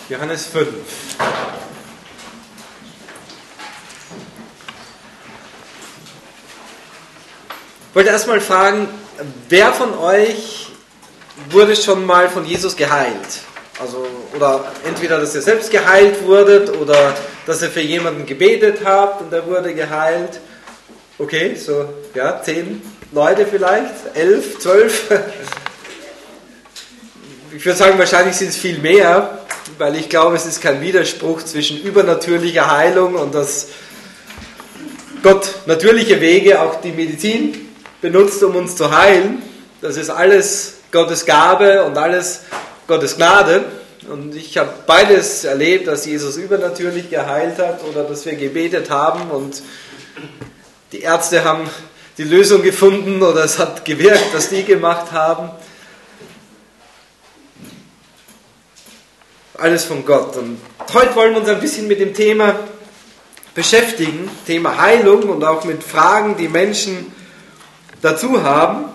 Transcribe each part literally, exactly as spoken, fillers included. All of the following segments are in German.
Johannes fünf. Ich wollte erstmal fragen, wer von euch wurde schon mal von Jesus geheilt? Also, oder entweder, dass ihr selbst geheilt wurdet oder dass ihr für jemanden gebetet habt und er wurde geheilt. Okay, so, ja, zehn Leute vielleicht, elf, zwölf. Ich würde sagen, wahrscheinlich sind es viel mehr, weil ich glaube, es ist kein Widerspruch zwischen übernatürlicher Heilung und dass Gott natürliche Wege, auch die Medizin, benutzt, um uns zu heilen. Das ist alles Gottes Gabe und alles Gottes Gnade. Und ich habe beides erlebt, dass Jesus übernatürlich geheilt hat oder dass wir gebetet haben und die Ärzte haben die Lösung gefunden oder es hat gewirkt, was die gemacht haben. Alles von Gott. Und heute wollen wir uns ein bisschen mit dem Thema beschäftigen, Thema Heilung und auch mit Fragen, die Menschen dazu haben.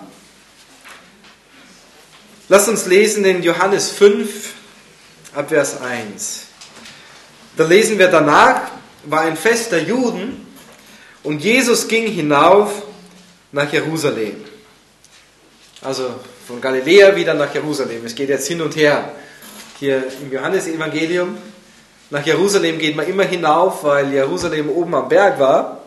Lasst uns lesen in Johannes fünf, ab Vers eins. Da lesen wir: Danach war ein Fest der Juden und Jesus ging hinauf nach Jerusalem. Also von Galiläa wieder nach Jerusalem. Es geht jetzt hin und her. Hier im Johannesevangelium. Nach Jerusalem geht man immer hinauf, weil Jerusalem oben am Berg war.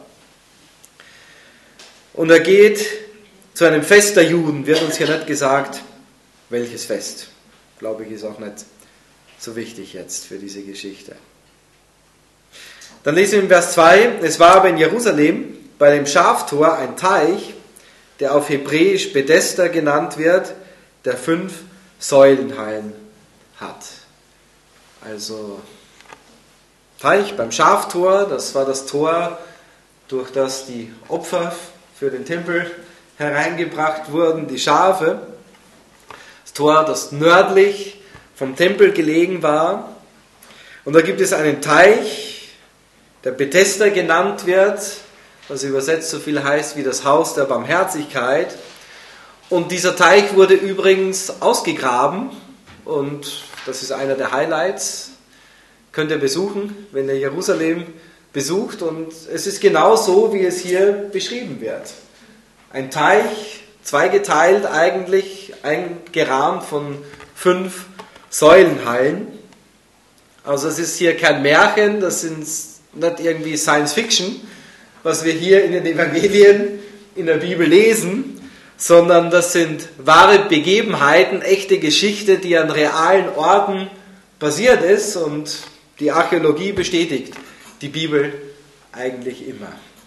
Und er geht zu einem Fest der Juden. Wird uns hier nicht gesagt, welches Fest. Glaube ich, ist auch nicht so wichtig jetzt für diese Geschichte. Dann lesen wir in Vers zwei. Es war aber in Jerusalem bei dem Schaftor ein Teich, der auf Hebräisch Bethesda genannt wird, der fünf Säulenhallen hat. Also Teich beim Schaftor, das war das Tor, durch das die Opfer für den Tempel hereingebracht wurden, die Schafe. Das Tor, das nördlich vom Tempel gelegen war. Und da gibt es einen Teich, der Bethesda genannt wird, was übersetzt so viel heißt wie das Haus der Barmherzigkeit. Und dieser Teich wurde übrigens ausgegraben und das ist einer der Highlights. Könnt ihr besuchen, wenn ihr Jerusalem besucht. Und es ist genau so, wie es hier beschrieben wird. Ein Teich, zweigeteilt eigentlich, eingerahmt von fünf Säulenhallen. Also es ist hier kein Märchen, das sind nicht irgendwie Science Fiction, was wir hier in den Evangelien in der Bibel lesen, sondern das sind wahre Begebenheiten, echte Geschichte, die an realen Orten basiert ist und die Archäologie bestätigt die Bibel eigentlich immer.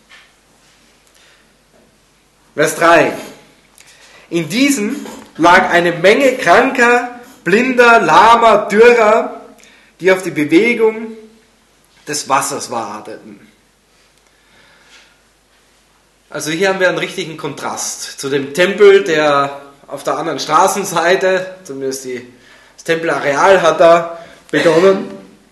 Vers drei. In diesem lag eine Menge Kranker, Blinder, Lahmer, Dürrer, die auf die Bewegung des Wassers warteten. Also hier haben wir einen richtigen Kontrast zu dem Tempel, der auf der anderen Straßenseite, zumindest die, das Tempelareal hat da begonnen.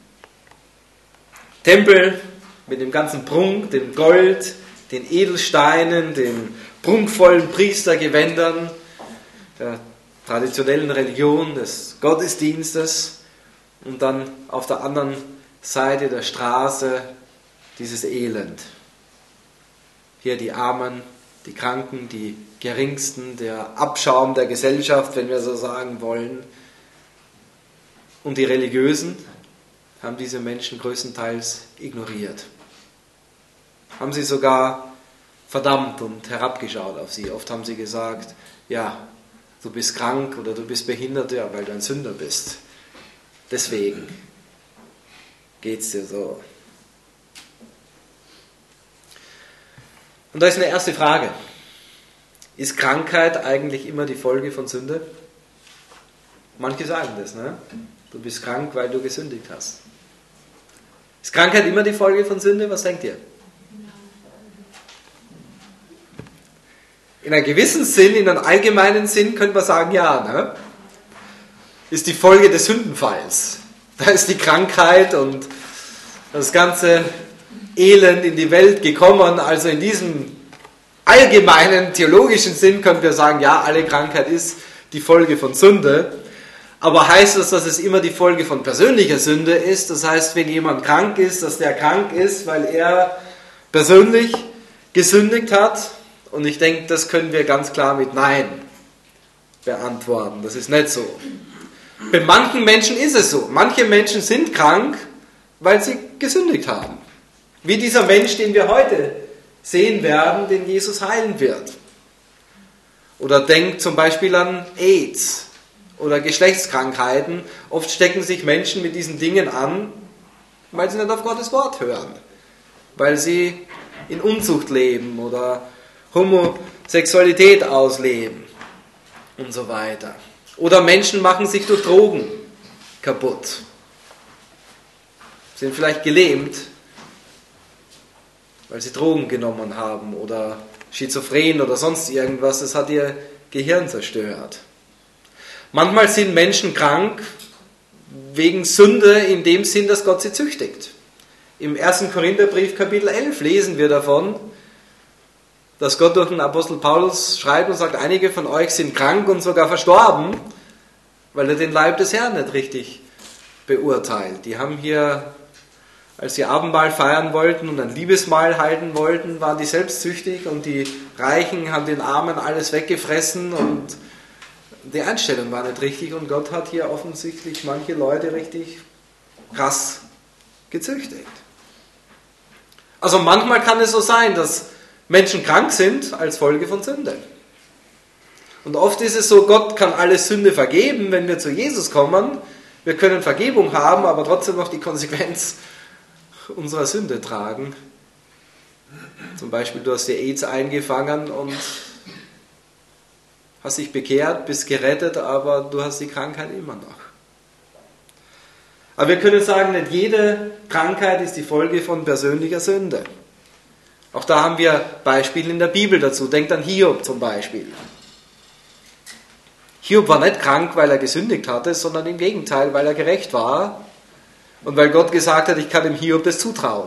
Tempel mit dem ganzen Prunk, dem Gold, den Edelsteinen, den prunkvollen Priestergewändern, der traditionellen Religion, des Gottesdienstes und dann auf der anderen Seite der Straße dieses Elend. Hier die Armen, die Kranken, die Geringsten, der Abschaum der Gesellschaft, wenn wir so sagen wollen. Und die Religiösen haben diese Menschen größtenteils ignoriert. Haben sie sogar verdammt und herabgeschaut auf sie. Oft haben sie gesagt, ja, du bist krank oder du bist behindert, ja, weil du ein Sünder bist. Deswegen geht's dir so. Und da ist eine erste Frage. Ist Krankheit eigentlich immer die Folge von Sünde? Manche sagen das, ne? Du bist krank, weil du gesündigt hast. Ist Krankheit immer die Folge von Sünde? Was denkt ihr? In einem gewissen Sinn, in einem allgemeinen Sinn könnte man sagen, ja, ne? Ist die Folge des Sündenfalls. Da ist die Krankheit und das ganze Elend in die Welt gekommen. Also in diesem allgemeinen theologischen Sinn können wir sagen, ja, alle Krankheit ist die Folge von Sünde. Aber heißt das, dass es immer die Folge von persönlicher Sünde ist? Das heißt, wenn jemand krank ist, dass der krank ist, weil er persönlich gesündigt hat? Und ich denke, das können wir ganz klar mit Nein beantworten. Das ist nicht so. Bei manchen Menschen ist es so. Manche Menschen sind krank, weil sie gesündigt haben. Wie dieser Mensch, den wir heute sehen werden, den Jesus heilen wird. Oder denkt zum Beispiel an AIDS oder Geschlechtskrankheiten. Oft stecken sich Menschen mit diesen Dingen an, weil sie nicht auf Gottes Wort hören. Weil sie in Unzucht leben oder Homosexualität ausleben und so weiter. Oder Menschen machen sich durch Drogen kaputt. Sind vielleicht gelähmt, weil sie Drogen genommen haben oder schizophren oder sonst irgendwas. Das hat ihr Gehirn zerstört. Manchmal sind Menschen krank wegen Sünde in dem Sinn, dass Gott sie züchtigt. Im ersten Korintherbrief Kapitel elf lesen wir davon, dass Gott durch den Apostel Paulus schreibt und sagt, einige von euch sind krank und sogar verstorben, weil er den Leib des Herrn nicht richtig beurteilt. Die haben hier, als sie Abendmahl feiern wollten und ein Liebesmahl halten wollten, waren die selbstsüchtig und die Reichen haben den Armen alles weggefressen und die Einstellung war nicht richtig und Gott hat hier offensichtlich manche Leute richtig krass gezüchtigt. Also manchmal kann es so sein, dass Menschen krank sind als Folge von Sünde. Und oft ist es so, Gott kann alle Sünde vergeben, wenn wir zu Jesus kommen. Wir können Vergebung haben, aber trotzdem noch die Konsequenz unserer Sünde tragen. Zum Beispiel, du hast dir AIDS eingefangen und hast dich bekehrt, bist gerettet, aber du hast die Krankheit immer noch. Aber wir können sagen, nicht jede Krankheit ist die Folge von persönlicher Sünde. Auch da haben wir Beispiele in der Bibel dazu. Denkt an Hiob zum Beispiel. Hiob war nicht krank, weil er gesündigt hatte, sondern im Gegenteil, weil er gerecht war und weil Gott gesagt hat, ich kann dem Hiob das zutrauen.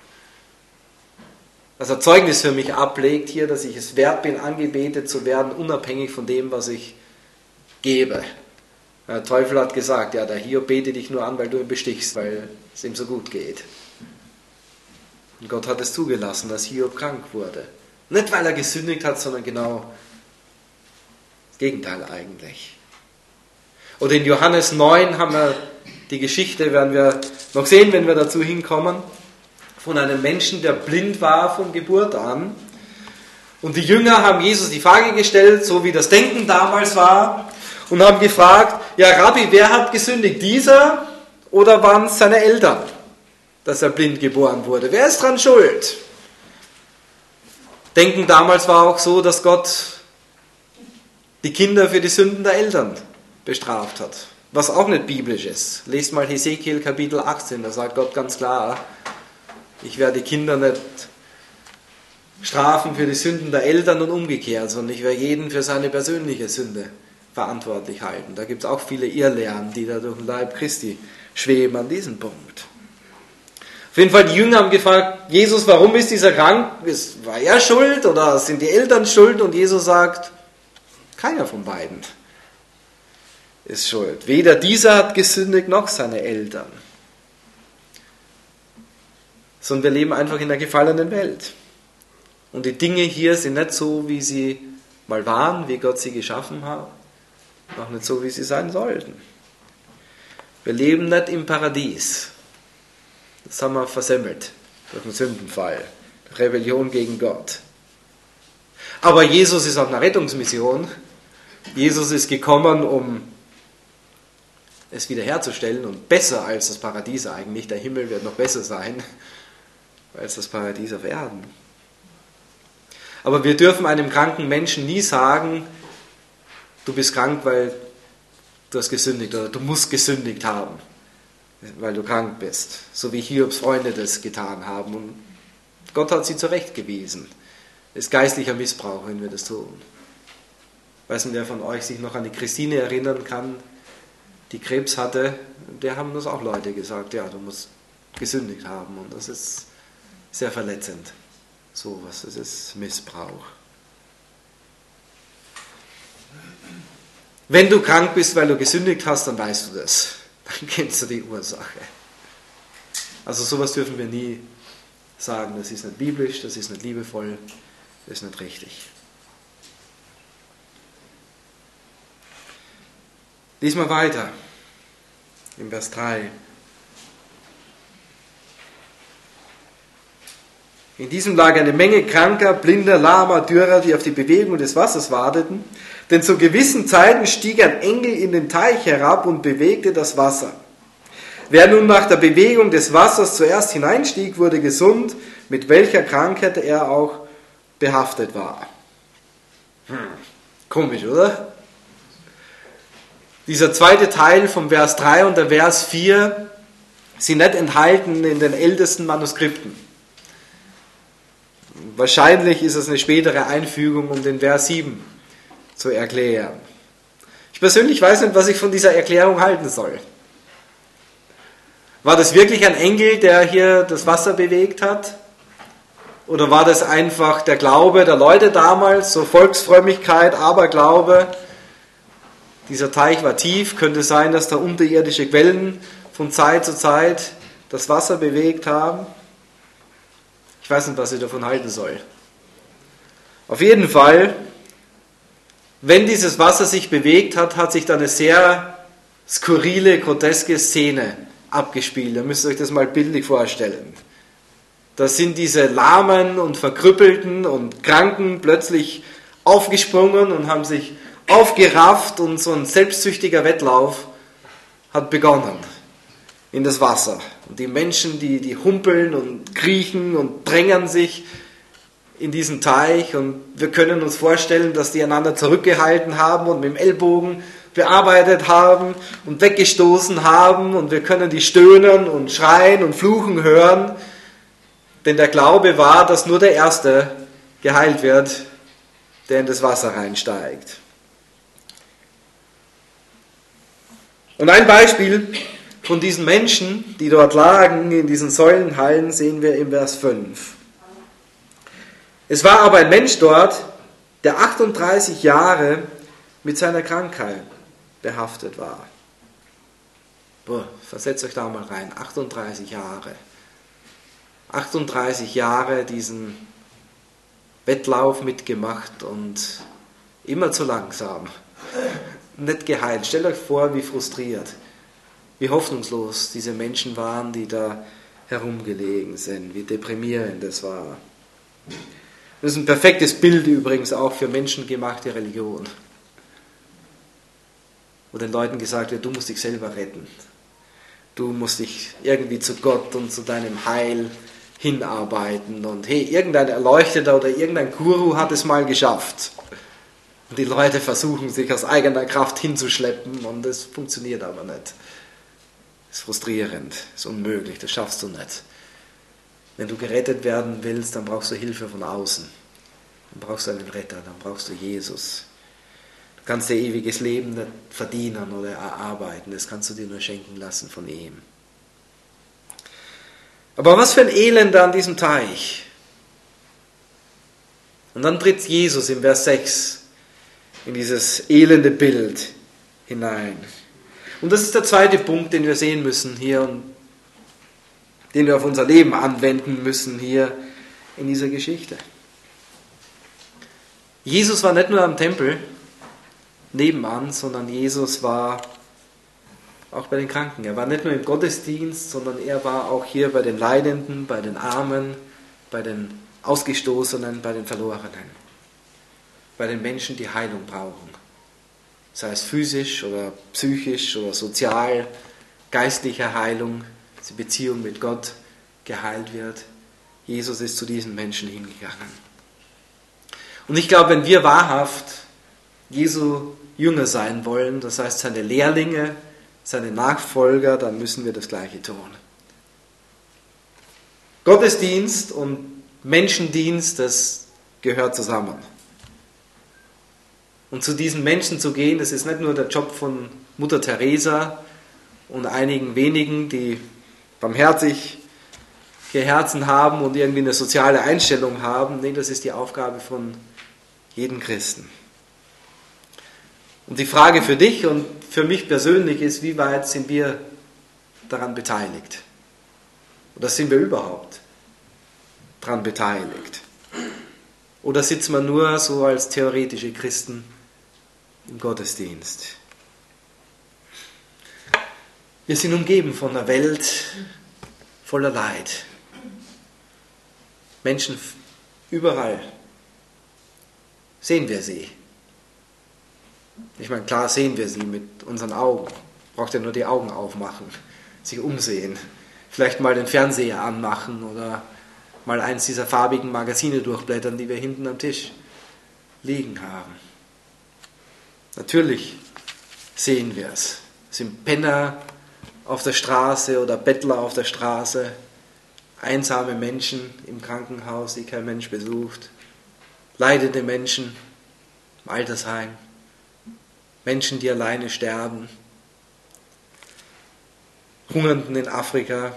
Dass er Zeugnis für mich ablegt hier, dass ich es wert bin, angebetet zu werden, unabhängig von dem, was ich gebe. Der Teufel hat gesagt, ja, der Hiob betet dich nur an, weil du ihn bestichst, weil es ihm so gut geht. Und Gott hat es zugelassen, dass Hiob krank wurde. Nicht, weil er gesündigt hat, sondern genau das Gegenteil eigentlich. Oder in Johannes neun haben wir die Geschichte, werden wir noch sehen, wenn wir dazu hinkommen, von einem Menschen, der blind war von Geburt an. Und die Jünger haben Jesus die Frage gestellt, so wie das Denken damals war, und haben gefragt, ja Rabbi, wer hat gesündigt, dieser oder waren es seine Eltern, dass er blind geboren wurde? Wer ist dran schuld? Denken damals war auch so, dass Gott die Kinder für die Sünden der Eltern bestraft hat. Was auch nicht biblisch ist. Lest mal Hesekiel Kapitel achtzehn, da sagt Gott ganz klar, ich werde die Kinder nicht strafen für die Sünden der Eltern und umgekehrt, sondern ich werde jeden für seine persönliche Sünde verantwortlich halten. Da gibt es auch viele Irrlehren, die da durch den Leib Christi schweben an diesem Punkt. Auf jeden Fall, die Jünger haben gefragt, Jesus, warum ist dieser krank? War er schuld oder sind die Eltern schuld? Und Jesus sagt, keiner von beiden ist schuld. Weder dieser hat gesündigt, noch seine Eltern. Sondern wir leben einfach in einer gefallenen Welt. Und die Dinge hier sind nicht so, wie sie mal waren, wie Gott sie geschaffen hat, auch nicht so, wie sie sein sollten. Wir leben nicht im Paradies. Das haben wir versemmelt durch den Sündenfall, Rebellion gegen Gott. Aber Jesus ist auf einer Rettungsmission. Jesus ist gekommen, um es wiederherzustellen und besser als das Paradies eigentlich. Der Himmel wird noch besser sein als das Paradies auf Erden. Aber wir dürfen einem kranken Menschen nie sagen, du bist krank, weil du hast gesündigt oder du musst gesündigt haben, weil du krank bist. So wie Hiobs Freunde das getan haben. Und Gott hat sie zurechtgewiesen. Es ist geistlicher Missbrauch, wenn wir das tun. Ich weiß nicht, wer von euch sich noch an die Christine erinnern kann, die Krebs hatte. Der haben das auch Leute gesagt, ja, du musst gesündigt haben. Und das ist sehr verletzend. Sowas, das ist Missbrauch. Wenn du krank bist, weil du gesündigt hast, dann weißt du das. Dann kennst du die Ursache. Also sowas dürfen wir nie sagen. Das ist nicht biblisch, das ist nicht liebevoll, das ist nicht richtig. Lies mal weiter. Im Vers drei. In diesem lag eine Menge Kranker, Blinder, Lahmer, Dürrer, die auf die Bewegung des Wassers warteten. Denn zu gewissen Zeiten stieg ein Engel in den Teich herab und bewegte das Wasser. Wer nun nach der Bewegung des Wassers zuerst hineinstieg, wurde gesund, mit welcher Krankheit er auch behaftet war. Hm, komisch, oder? Dieser zweite Teil vom Vers drei und der Vers vier sind nicht enthalten in den ältesten Manuskripten. Wahrscheinlich ist es eine spätere Einfügung, um den Vers sieben zu erklären. Ich persönlich weiß nicht, was ich von dieser Erklärung halten soll. War das wirklich ein Engel, der hier das Wasser bewegt hat? Oder war das einfach der Glaube der Leute damals, so Volksfrömmigkeit, Aberglaube? Dieser Teich war tief, könnte sein, dass da unterirdische Quellen von Zeit zu Zeit das Wasser bewegt haben. Ich weiß nicht, was ich davon halten soll. Auf jeden Fall, wenn dieses Wasser sich bewegt hat, hat sich da eine sehr skurrile, groteske Szene abgespielt. Ihr müsst euch das mal bildlich vorstellen. Da sind diese Lahmen und Verkrüppelten und Kranken plötzlich aufgesprungen und haben sich aufgerafft und so ein selbstsüchtiger Wettlauf hat begonnen in das Wasser. Und die Menschen, die, die humpeln und kriechen und drängen sich in diesen Teich und wir können uns vorstellen, dass die einander zurückgehalten haben und mit dem Ellbogen bearbeitet haben und weggestoßen haben und wir können die stöhnen und schreien und fluchen hören, denn der Glaube war, dass nur der Erste geheilt wird, der in das Wasser reinsteigt. Und ein Beispiel von diesen Menschen, die dort lagen, in diesen Säulenhallen, sehen wir im Vers fünf. Es war aber ein Mensch dort, der achtunddreißig Jahre mit seiner Krankheit behaftet war. Boah, versetzt euch da mal rein, achtunddreißig Jahre. achtunddreißig Jahre diesen Wettlauf mitgemacht und immer zu langsam. Nicht geheilt. Stellt euch vor, wie frustriert, wie hoffnungslos diese Menschen waren, die da herumgelegen sind, wie deprimierend es war. Das ist ein perfektes Bild übrigens auch für menschengemachte Religion. Wo den Leuten gesagt wird, du musst dich selber retten. Du musst dich irgendwie zu Gott und zu deinem Heil hinarbeiten. Und hey, irgendein Erleuchteter oder irgendein Guru hat es mal geschafft. Und die Leute versuchen, sich aus eigener Kraft hinzuschleppen und das funktioniert aber nicht. Das ist frustrierend, das ist unmöglich, das schaffst du nicht. Wenn du gerettet werden willst, dann brauchst du Hilfe von außen. Dann brauchst du einen Retter, dann brauchst du Jesus. Du kannst dir ewiges Leben nicht verdienen oder erarbeiten, das kannst du dir nur schenken lassen von ihm. Aber was für ein Elend an diesem Teich. Und dann tritt Jesus im Vers sechs in dieses elende Bild hinein. Und das ist der zweite Punkt, den wir sehen müssen hier und den wir auf unser Leben anwenden müssen hier in dieser Geschichte. Jesus war nicht nur am Tempel nebenan, sondern Jesus war auch bei den Kranken. Er war nicht nur im Gottesdienst, sondern er war auch hier bei den Leidenden, bei den Armen, bei den Ausgestoßenen, bei den Verlorenen. Bei den Menschen, die Heilung brauchen. Sei es physisch oder psychisch oder sozial, geistliche Heilung, die Beziehung mit Gott geheilt wird. Jesus ist zu diesen Menschen hingegangen. Und ich glaube, wenn wir wahrhaft Jesu Jünger sein wollen, das heißt seine Lehrlinge, seine Nachfolger, dann müssen wir das Gleiche tun. Gottesdienst und Menschendienst, das gehört zusammen. Und zu diesen Menschen zu gehen, das ist nicht nur der Job von Mutter Teresa und einigen wenigen, die barmherzige Herzen haben und irgendwie eine soziale Einstellung haben. Nein, das ist die Aufgabe von jedem Christen. Und die Frage für dich und für mich persönlich ist, wie weit sind wir daran beteiligt? Oder sind wir überhaupt daran beteiligt? Oder sitzen wir nur so als theoretische Christen im Gottesdienst? Wir sind umgeben von einer Welt voller Leid. Menschen überall. Sehen wir sie? Ich meine, klar sehen wir sie mit unseren Augen. Braucht ja nur die Augen aufmachen, sich umsehen. Vielleicht mal den Fernseher anmachen oder mal eins dieser farbigen Magazine durchblättern, die wir hinten am Tisch liegen haben. Natürlich sehen wir es. Es sind Penner auf der Straße oder Bettler auf der Straße, einsame Menschen im Krankenhaus, die kein Mensch besucht, leidende Menschen im Altersheim, Menschen, die alleine sterben, Hungernden in Afrika,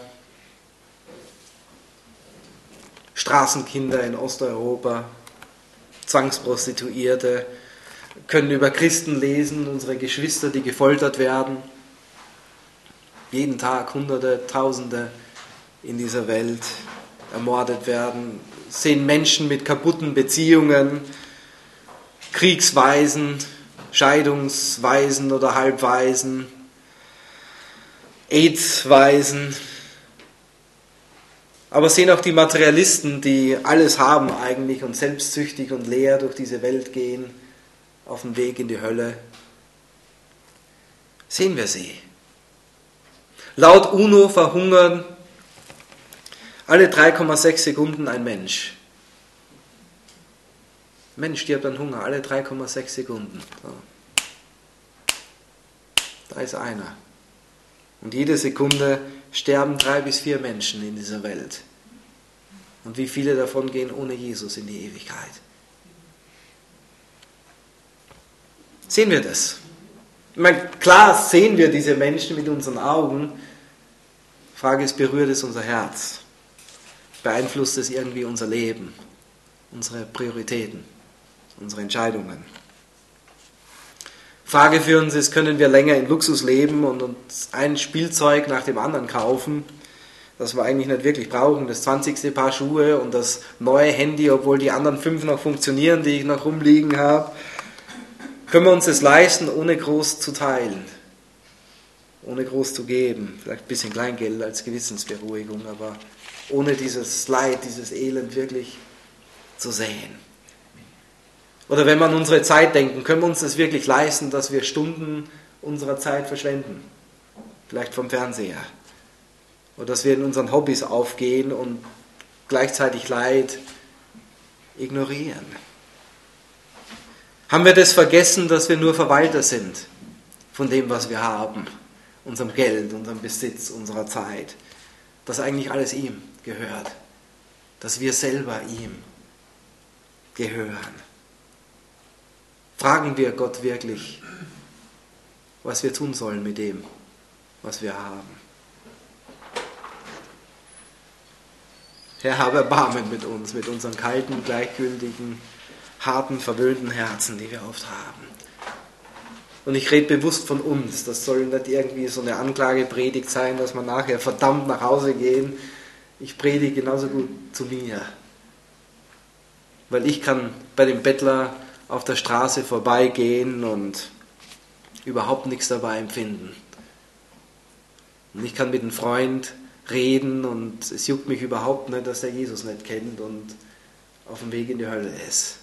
Straßenkinder in Osteuropa, Zwangsprostituierte, können über Christen lesen, unsere Geschwister, die gefoltert werden. Jeden Tag Hunderte, Tausende in dieser Welt ermordet werden. Sehen Menschen mit kaputten Beziehungen, Kriegswaisen, Scheidungswaisen oder Halbwaisen, AIDS-Waisen. Aber sehen auch die Materialisten, die alles haben eigentlich und selbstsüchtig und leer durch diese Welt gehen, auf dem Weg in die Hölle. Sehen wir sie. Laut UNO verhungern alle drei Komma sechs Sekunden ein Mensch. Ein Mensch stirbt an Hunger, alle drei Komma sechs Sekunden. So. Da ist einer. Und jede Sekunde sterben drei bis vier Menschen in dieser Welt. Und wie viele davon gehen ohne Jesus in die Ewigkeit? Sehen wir das? Ich meine, klar sehen wir diese Menschen mit unseren Augen. Die Frage ist, berührt es unser Herz? Beeinflusst es irgendwie unser Leben, unsere Prioritäten, unsere Entscheidungen? Frage für uns ist, können wir länger in Luxus leben und uns ein Spielzeug nach dem anderen kaufen, das wir eigentlich nicht wirklich brauchen, das zwanzigste Paar Schuhe und das neue Handy, obwohl die anderen fünf noch funktionieren, die ich noch rumliegen habe? Können wir uns das leisten, ohne groß zu teilen, ohne groß zu geben? Vielleicht ein bisschen Kleingeld als Gewissensberuhigung, aber ohne dieses Leid, dieses Elend wirklich zu sehen. Oder wenn wir an unsere Zeit denken, können wir uns das wirklich leisten, dass wir Stunden unserer Zeit verschwenden? Vielleicht vom Fernseher. Oder dass wir in unseren Hobbys aufgehen und gleichzeitig Leid ignorieren. Haben wir das vergessen, dass wir nur Verwalter sind von dem, was wir haben? Unserem Geld, unserem Besitz, unserer Zeit. Dass eigentlich alles ihm gehört. Dass wir selber ihm gehören. Fragen wir Gott wirklich, was wir tun sollen mit dem, was wir haben. Herr, habe Erbarmen mit uns, mit unseren kalten, gleichgültigen, harten, verwöhnten Herzen, die wir oft haben. Und ich rede bewusst von uns. Das soll nicht irgendwie so eine Anklagepredigt sein, dass wir nachher verdammt nach Hause gehen. Ich predige genauso gut zu mir. Weil ich kann bei dem Bettler auf der Straße vorbeigehen und überhaupt nichts dabei empfinden. Und ich kann mit einem Freund reden und es juckt mich überhaupt nicht, dass er Jesus nicht kennt und auf dem Weg in die Hölle ist.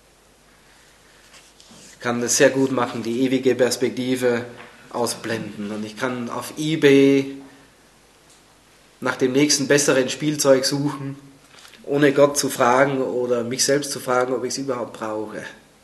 Ich kann das sehr gut machen, die ewige Perspektive ausblenden. Und ich kann auf eBay nach dem nächsten besseren Spielzeug suchen, ohne Gott zu fragen oder mich selbst zu fragen, ob ich es überhaupt brauche.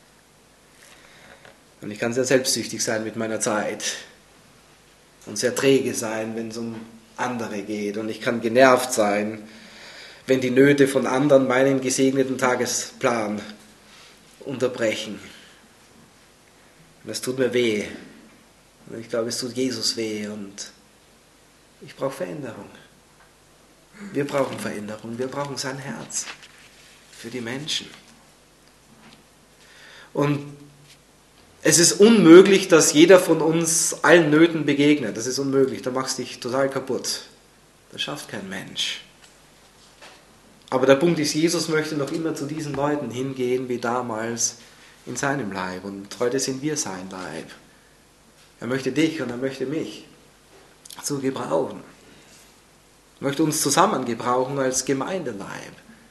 Und ich kann sehr selbstsüchtig sein mit meiner Zeit und sehr träge sein, wenn es um andere geht. Und ich kann genervt sein, wenn die Nöte von anderen meinen gesegneten Tagesplan unterbrechen. Und das tut mir weh. Und ich glaube, es tut Jesus weh. Und ich brauche Veränderung. Wir brauchen Veränderung. Wir brauchen sein Herz für die Menschen. Und Es ist unmöglich, dass jeder von uns allen Nöten begegnet. Das ist unmöglich. Da machst du dich total kaputt. Das schafft kein Mensch. Aber der Punkt ist, Jesus möchte noch immer zu diesen Leuten hingehen, wie damals in seinem Leib. Und heute sind wir sein Leib. Er möchte dich und er möchte mich so gebrauchen. Er möchte uns zusammen gebrauchen als Gemeindeleib.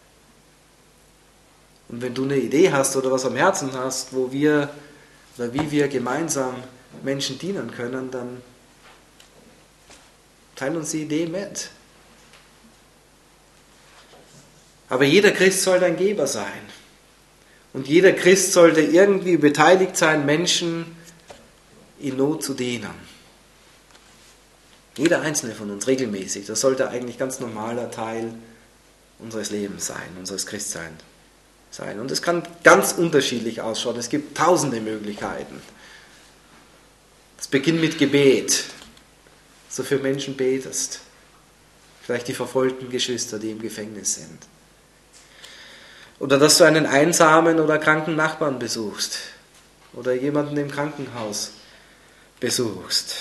Und wenn du eine Idee hast oder was am Herzen hast, wo wir oder wie wir gemeinsam Menschen dienen können, dann teil uns die Idee mit. Aber jeder Christ sollte ein Geber sein. Und jeder Christ sollte irgendwie beteiligt sein, Menschen in Not zu dienen. Jeder einzelne von uns regelmäßig. Das sollte eigentlich ganz normaler Teil unseres Lebens sein, unseres Christseins sein. Und es kann ganz unterschiedlich ausschauen. Es gibt tausende Möglichkeiten. Es beginnt mit Gebet, dass du für Menschen betest. Vielleicht die verfolgten Geschwister, die im Gefängnis sind. Oder dass du einen einsamen oder kranken Nachbarn besuchst. Oder jemanden im Krankenhaus besuchst.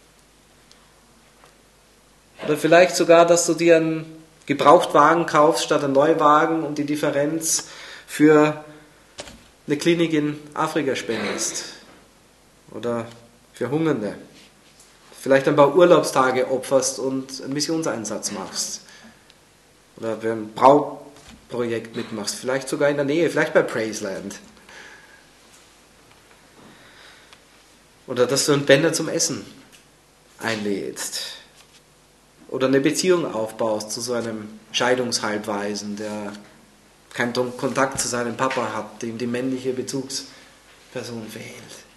Oder vielleicht sogar, dass du dir einen Gebrauchtwagen kaufst statt einen Neuwagen und die Differenz für eine Klinik in Afrika spendest. Oder für Hungernde. Vielleicht ein paar Urlaubstage opferst und einen Missionseinsatz machst. Oder für ein Brauprojekt mitmachst. Vielleicht sogar in der Nähe, vielleicht bei Praiseland. Oder dass du einen Bänder zum Essen einlädst. Oder eine Beziehung aufbaust zu so einem Scheidungshalbwaisen, der keinen Kontakt zu seinem Papa hat, dem die männliche Bezugsperson fehlt.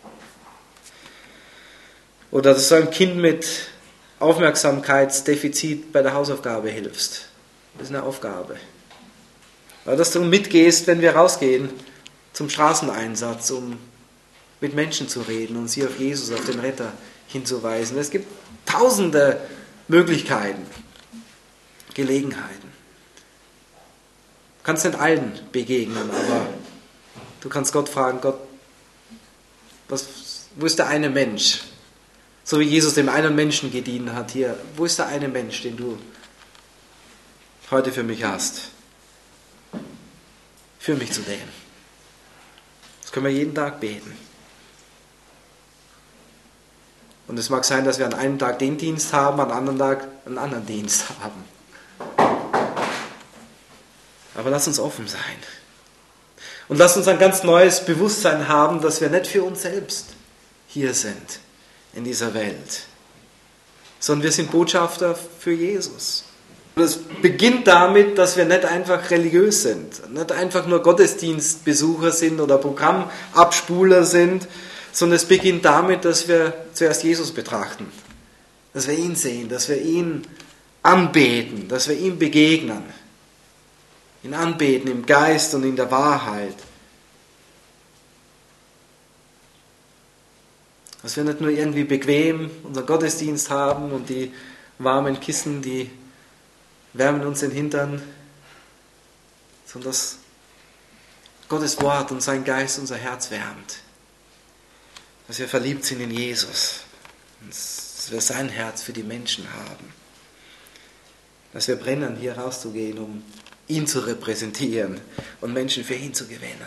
Oder dass du einem Kind mit Aufmerksamkeitsdefizit bei der Hausaufgabe hilfst. Das ist eine Aufgabe. Oder dass du mitgehst, wenn wir rausgehen zum Straßeneinsatz, um mit Menschen zu reden und sie auf Jesus, auf den Retter hinzuweisen. Es gibt tausende Möglichkeiten, Gelegenheiten. Du kannst nicht allen begegnen, aber du kannst Gott fragen, Gott, was, wo ist der eine Mensch? So wie Jesus dem einen Menschen gedient hat hier. Wo ist der eine Mensch, den du heute für mich hast? Führ mich zu dem. Das können wir jeden Tag beten. Und es mag sein, dass wir an einem Tag den Dienst haben, an einem anderen Tag einen anderen Dienst haben. Aber lass uns offen sein. Und lass uns ein ganz neues Bewusstsein haben, dass wir nicht für uns selbst hier sind in dieser Welt, sondern wir sind Botschafter für Jesus. Und es beginnt damit, dass wir nicht einfach religiös sind, nicht einfach nur Gottesdienstbesucher sind oder Programmabspuler sind, sondern es beginnt damit, dass wir zuerst Jesus betrachten, dass wir ihn sehen, dass wir ihn anbeten, dass wir ihm begegnen, ihn anbeten im Geist und in der Wahrheit. Dass wir nicht nur irgendwie bequem unseren Gottesdienst haben und die warmen Kissen, die wärmen uns den Hintern, sondern dass Gottes Wort und sein Geist unser Herz wärmt. Dass wir verliebt sind in Jesus. Dass wir sein Herz für die Menschen haben. Dass wir brennen, hier rauszugehen, um ihn zu repräsentieren und Menschen für ihn zu gewinnen.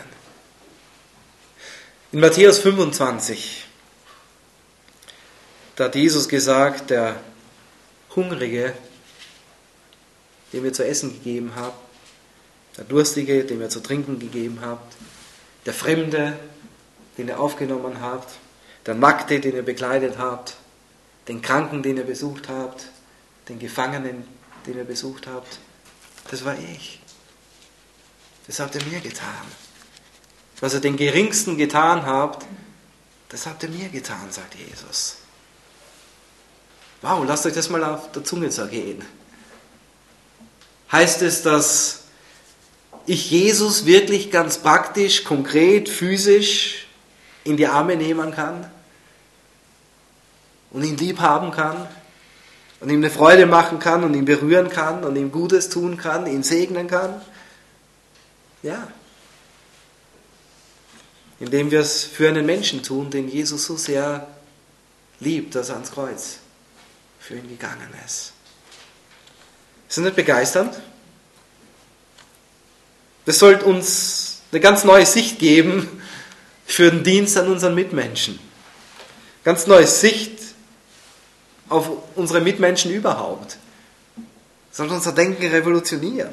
In Matthäus fünfundzwanzig, da hat Jesus gesagt, der Hungrige, dem ihr zu essen gegeben habt, der Durstige, dem ihr zu trinken gegeben habt, der Fremde, den ihr aufgenommen habt, der Nackte, den ihr bekleidet habt, den Kranken, den ihr besucht habt, den Gefangenen, den ihr besucht habt, das war ich. Das habt ihr mir getan. Was ihr den Geringsten getan habt, das habt ihr mir getan, sagt Jesus. Wow, lasst euch das mal auf der Zunge zergehen. Heißt es, dass ich Jesus wirklich ganz praktisch, konkret, physisch in die Arme nehmen kann und ihn lieb haben kann und ihm eine Freude machen kann und ihn berühren kann und ihm Gutes tun kann, ihn segnen kann? Ja. indem wir es für einen Menschen tun, den Jesus so sehr liebt, dass er ans Kreuz für ihn gegangen ist. Ist das nicht begeisternd? Das sollte uns eine ganz neue Sicht geben für den Dienst an unseren Mitmenschen. Ganz neue Sicht auf unsere Mitmenschen überhaupt. Das soll unser Denken revolutionieren.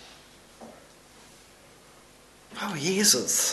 Wow, Jesus,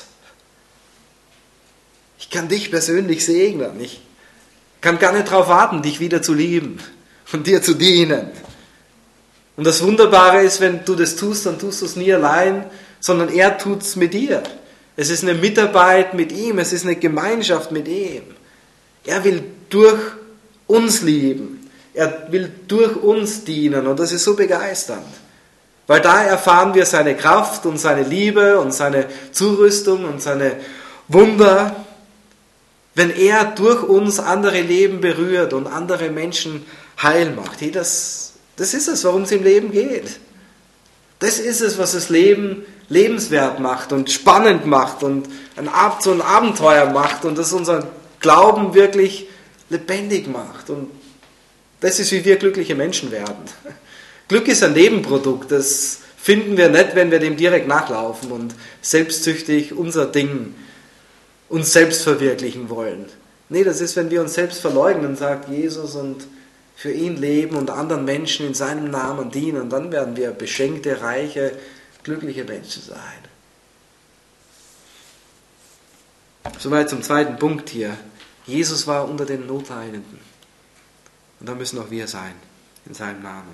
ich kann dich persönlich segnen. Ich kann gar nicht darauf warten, dich wieder zu lieben und dir zu dienen. Und das Wunderbare ist, wenn du das tust, dann tust du es nie allein, sondern er tut es mit dir. Es ist eine Mitarbeit mit ihm, es ist eine Gemeinschaft mit ihm. Er will durch uns lieben, er will durch uns dienen und das ist so begeisternd. Weil da erfahren wir seine Kraft und seine Liebe und seine Zurüstung und seine Wunder, wenn er durch uns andere Leben berührt und andere Menschen heil macht. Hey, das, das ist es, worum es im Leben geht. Das ist es, was das Leben lebenswert macht und spannend macht und ein, so ein Abenteuer macht und das unseren Glauben wirklich lebendig macht. Und das ist, wie wir glückliche Menschen werden. Glück ist ein Nebenprodukt, das finden wir nicht, wenn wir dem direkt nachlaufen und selbstsüchtig unser Ding uns selbst verwirklichen wollen. Nee, das ist, wenn wir uns selbst verleugnen, sagt Jesus, und für ihn leben und anderen Menschen in seinem Namen dienen, dann werden wir beschenkte, reiche, glückliche Menschen sein. Soweit zum zweiten Punkt hier. Jesus war unter den Notleidenden. Und da müssen auch wir sein, in seinem Namen.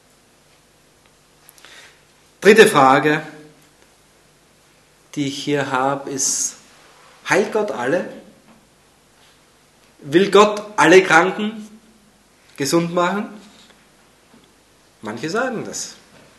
Dritte Frage, die ich hier habe, ist, heilt Gott alle? Will Gott alle Kranken gesund machen? Manche sagen das.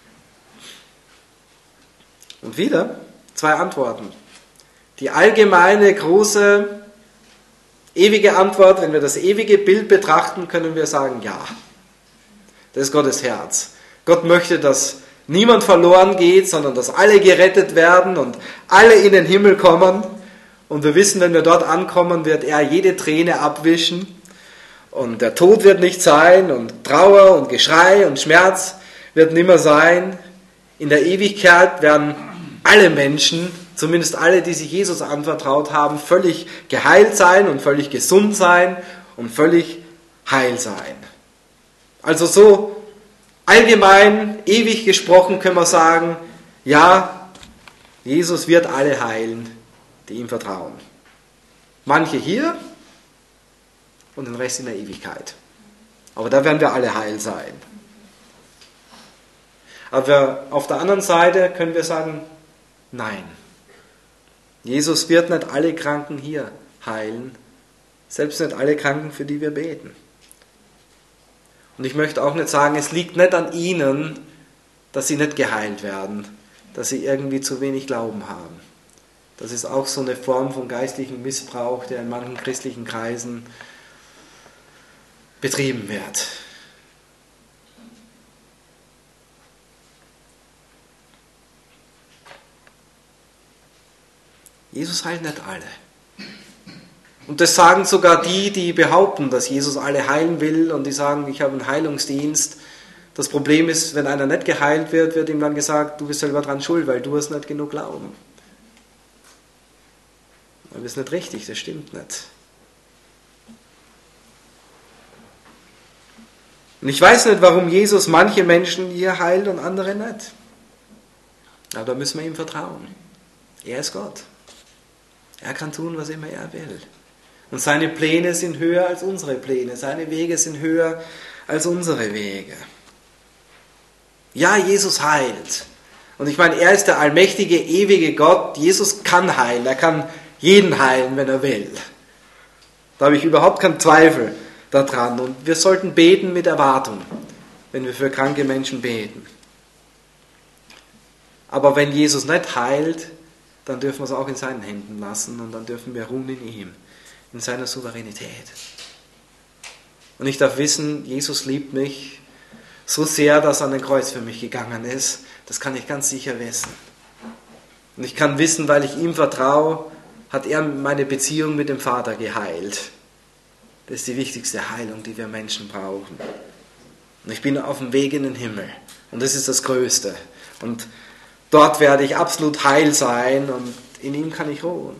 Und wieder zwei Antworten. Die allgemeine, große, ewige Antwort, wenn wir das ewige Bild betrachten, können wir sagen, ja. Das ist Gottes Herz. Gott möchte, dass niemand verloren geht, sondern dass alle gerettet werden und alle in den Himmel kommen. Und wir wissen, wenn wir dort ankommen, wird er jede Träne abwischen. Und der Tod wird nicht sein und Trauer und Geschrei und Schmerz wird nimmer sein. In der Ewigkeit werden alle Menschen, zumindest alle, die sich Jesus anvertraut haben, völlig geheilt sein und völlig gesund sein und völlig heil sein. Also so allgemein, ewig gesprochen können wir sagen, ja, Jesus wird alle heilen, die ihm vertrauen. Manche hier und den Rest in der Ewigkeit. Aber da werden wir alle heil sein. Aber auf der anderen Seite können wir sagen, nein. Jesus wird nicht alle Kranken hier heilen, selbst nicht alle Kranken, für die wir beten. Und ich möchte auch nicht sagen, es liegt nicht an ihnen, dass sie nicht geheilt werden, dass sie irgendwie zu wenig Glauben haben. Das ist auch so eine Form von geistlichem Missbrauch, der in manchen christlichen Kreisen betrieben wird. Jesus heilt nicht alle. Und das sagen sogar die, die behaupten, dass Jesus alle heilen will und die sagen, ich habe einen Heilungsdienst. Das Problem ist, wenn einer nicht geheilt wird, wird ihm dann gesagt, du bist selber dran schuld, weil du hast nicht genug Glauben. Aber das ist nicht richtig, das stimmt nicht. Und ich weiß nicht, warum Jesus manche Menschen hier heilt und andere nicht. Aber da müssen wir ihm vertrauen. Er ist Gott. Er kann tun, was immer er will. Und seine Pläne sind höher als unsere Pläne. Seine Wege sind höher als unsere Wege. Ja, Jesus heilt. Und ich meine, er ist der allmächtige, ewige Gott. Jesus kann heilen. Er kann jeden heilen, wenn er will. Da habe ich überhaupt keinen Zweifel daran. Und wir sollten beten mit Erwartung, wenn wir für kranke Menschen beten. Aber wenn Jesus nicht heilt, dann dürfen wir es auch in seinen Händen lassen und dann dürfen wir ruhen in ihm, in seiner Souveränität. Und ich darf wissen, Jesus liebt mich so sehr, dass er an den Kreuz für mich gegangen ist. Das kann ich ganz sicher wissen. Und ich kann wissen, weil ich ihm vertraue, hat er meine Beziehung mit dem Vater geheilt. Das ist die wichtigste Heilung, die wir Menschen brauchen. Und ich bin auf dem Weg in den Himmel. Und das ist das Größte. Und dort werde ich absolut heil sein und in ihm kann ich ruhen.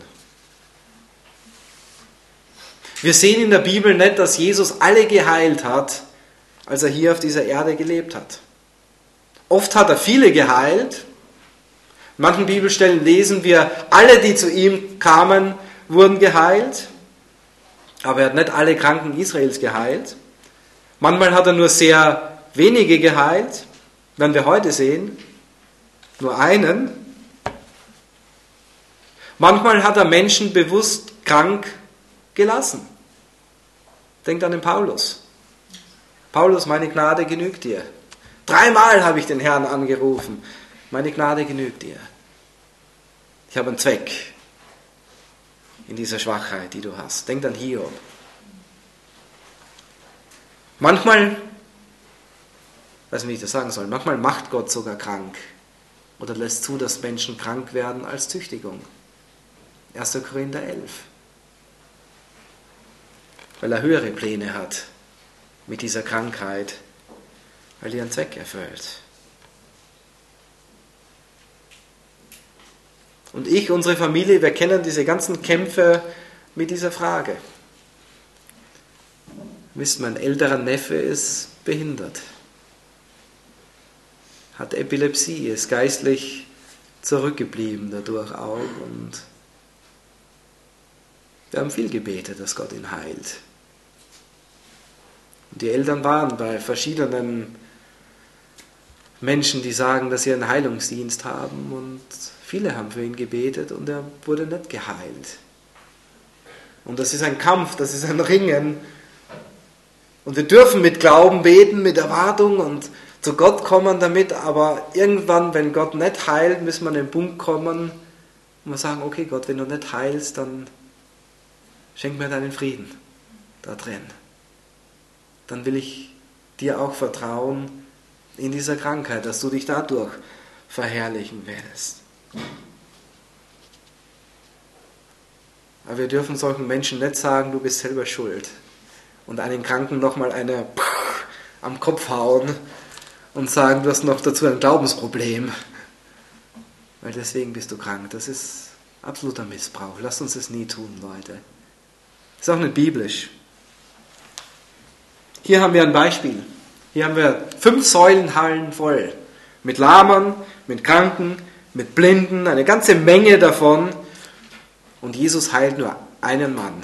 Wir sehen in der Bibel nicht, dass Jesus alle geheilt hat, als er hier auf dieser Erde gelebt hat. Oft hat er viele geheilt. In manchen Bibelstellen lesen wir, alle, die zu ihm kamen, wurden geheilt. Aber er hat nicht alle Kranken Israels geheilt. Manchmal hat er nur sehr wenige geheilt. Wenn wir heute sehen, nur einen. Manchmal hat er Menschen bewusst krank gelassen. Denkt an den Paulus. Paulus, meine Gnade genügt dir. Dreimal habe ich den Herrn angerufen. Meine Gnade genügt dir. Ich habe einen Zweck in dieser Schwachheit, die du hast. Denkt an Hiob. Manchmal, ich weiß nicht, wie ich das sagen soll, manchmal macht Gott sogar krank oder lässt zu, dass Menschen krank werden als Züchtigung. erster Korinther elf. Weil er höhere Pläne hat mit dieser Krankheit, weil die einen Zweck erfüllt. Und ich, unsere Familie, wir kennen diese ganzen Kämpfe mit dieser Frage. Wisst, mein älterer Neffe ist behindert, hat Epilepsie, ist geistlich zurückgeblieben dadurch auch und wir haben viel gebetet, dass Gott ihn heilt. Und die Eltern waren bei verschiedenen Menschen, die sagen, dass sie einen Heilungsdienst haben und viele haben für ihn gebetet und er wurde nicht geheilt. Und das ist ein Kampf, das ist ein Ringen. Und wir dürfen mit Glauben beten, mit Erwartung und zu Gott kommen damit, aber irgendwann, wenn Gott nicht heilt, müssen wir an den Punkt kommen und wir sagen, okay Gott, wenn du nicht heilst, dann schenk mir deinen Frieden da drin. Dann will ich dir auch vertrauen in dieser Krankheit, dass du dich dadurch verherrlichen wirst. Aber wir dürfen solchen Menschen nicht sagen, du bist selber schuld. Und einen Kranken nochmal eine am Kopf hauen und sagen, du hast noch dazu ein Glaubensproblem. Weil deswegen bist du krank. Das ist absoluter Missbrauch. Lasst uns das nie tun, Leute. Das ist auch nicht biblisch. Hier haben wir ein Beispiel. Hier haben wir fünf Säulenhallen voll. Mit Lahmern, mit Kranken, mit Blinden, eine ganze Menge davon. Und Jesus heilt nur einen Mann.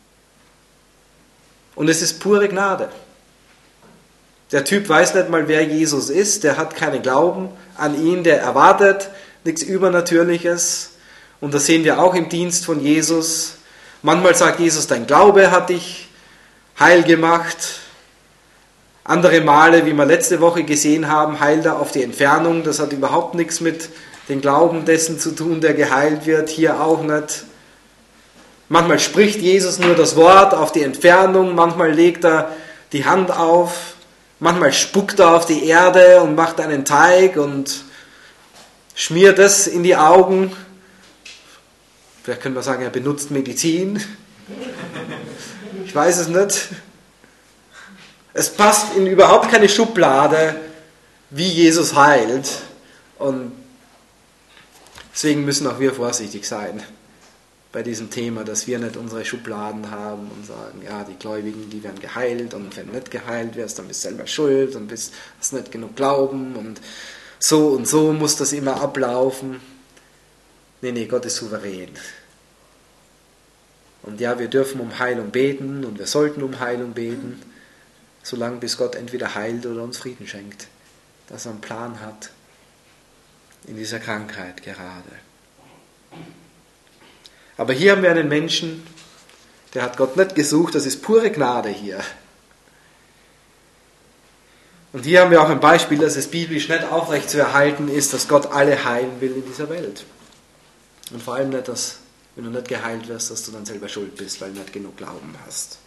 Und es ist pure Gnade. Der Typ weiß nicht mal, wer Jesus ist. Der hat keinen Glauben an ihn. Der erwartet nichts Übernatürliches. Und das sehen wir auch im Dienst von Jesus. Manchmal sagt Jesus, dein Glaube hat dich heil gemacht. Andere Male, wie wir letzte Woche gesehen haben, heilt er auf die Entfernung. Das hat überhaupt nichts mit dem Glauben dessen zu tun, der geheilt wird. Hier auch nicht. Manchmal spricht Jesus nur das Wort auf die Entfernung. Manchmal legt er die Hand auf. Manchmal spuckt er auf die Erde und macht einen Teig und schmiert es in die Augen. Vielleicht könnte man sagen, er benutzt Medizin. Ich weiß es nicht. Es passt in überhaupt keine Schublade, wie Jesus heilt. Und deswegen müssen auch wir vorsichtig sein bei diesem Thema, dass wir nicht unsere Schubladen haben und sagen, ja, die Gläubigen, die werden geheilt und wenn du nicht geheilt wirst, dann bist du selber schuld und bist, hast nicht genug Glauben und so und so muss das immer ablaufen. Nee, nee, Gott ist souverän. Und ja, wir dürfen um Heilung beten und wir sollten um Heilung beten, solange bis Gott entweder heilt oder uns Frieden schenkt, dass er einen Plan hat in dieser Krankheit gerade. Aber hier haben wir einen Menschen, der hat Gott nicht gesucht, das ist pure Gnade hier. Und hier haben wir auch ein Beispiel, dass es biblisch nicht aufrecht zu erhalten ist, dass Gott alle heilen will in dieser Welt. Und vor allem nicht, dass, wenn du nicht geheilt wirst, dass du dann selber schuld bist, weil du nicht genug Glauben hast.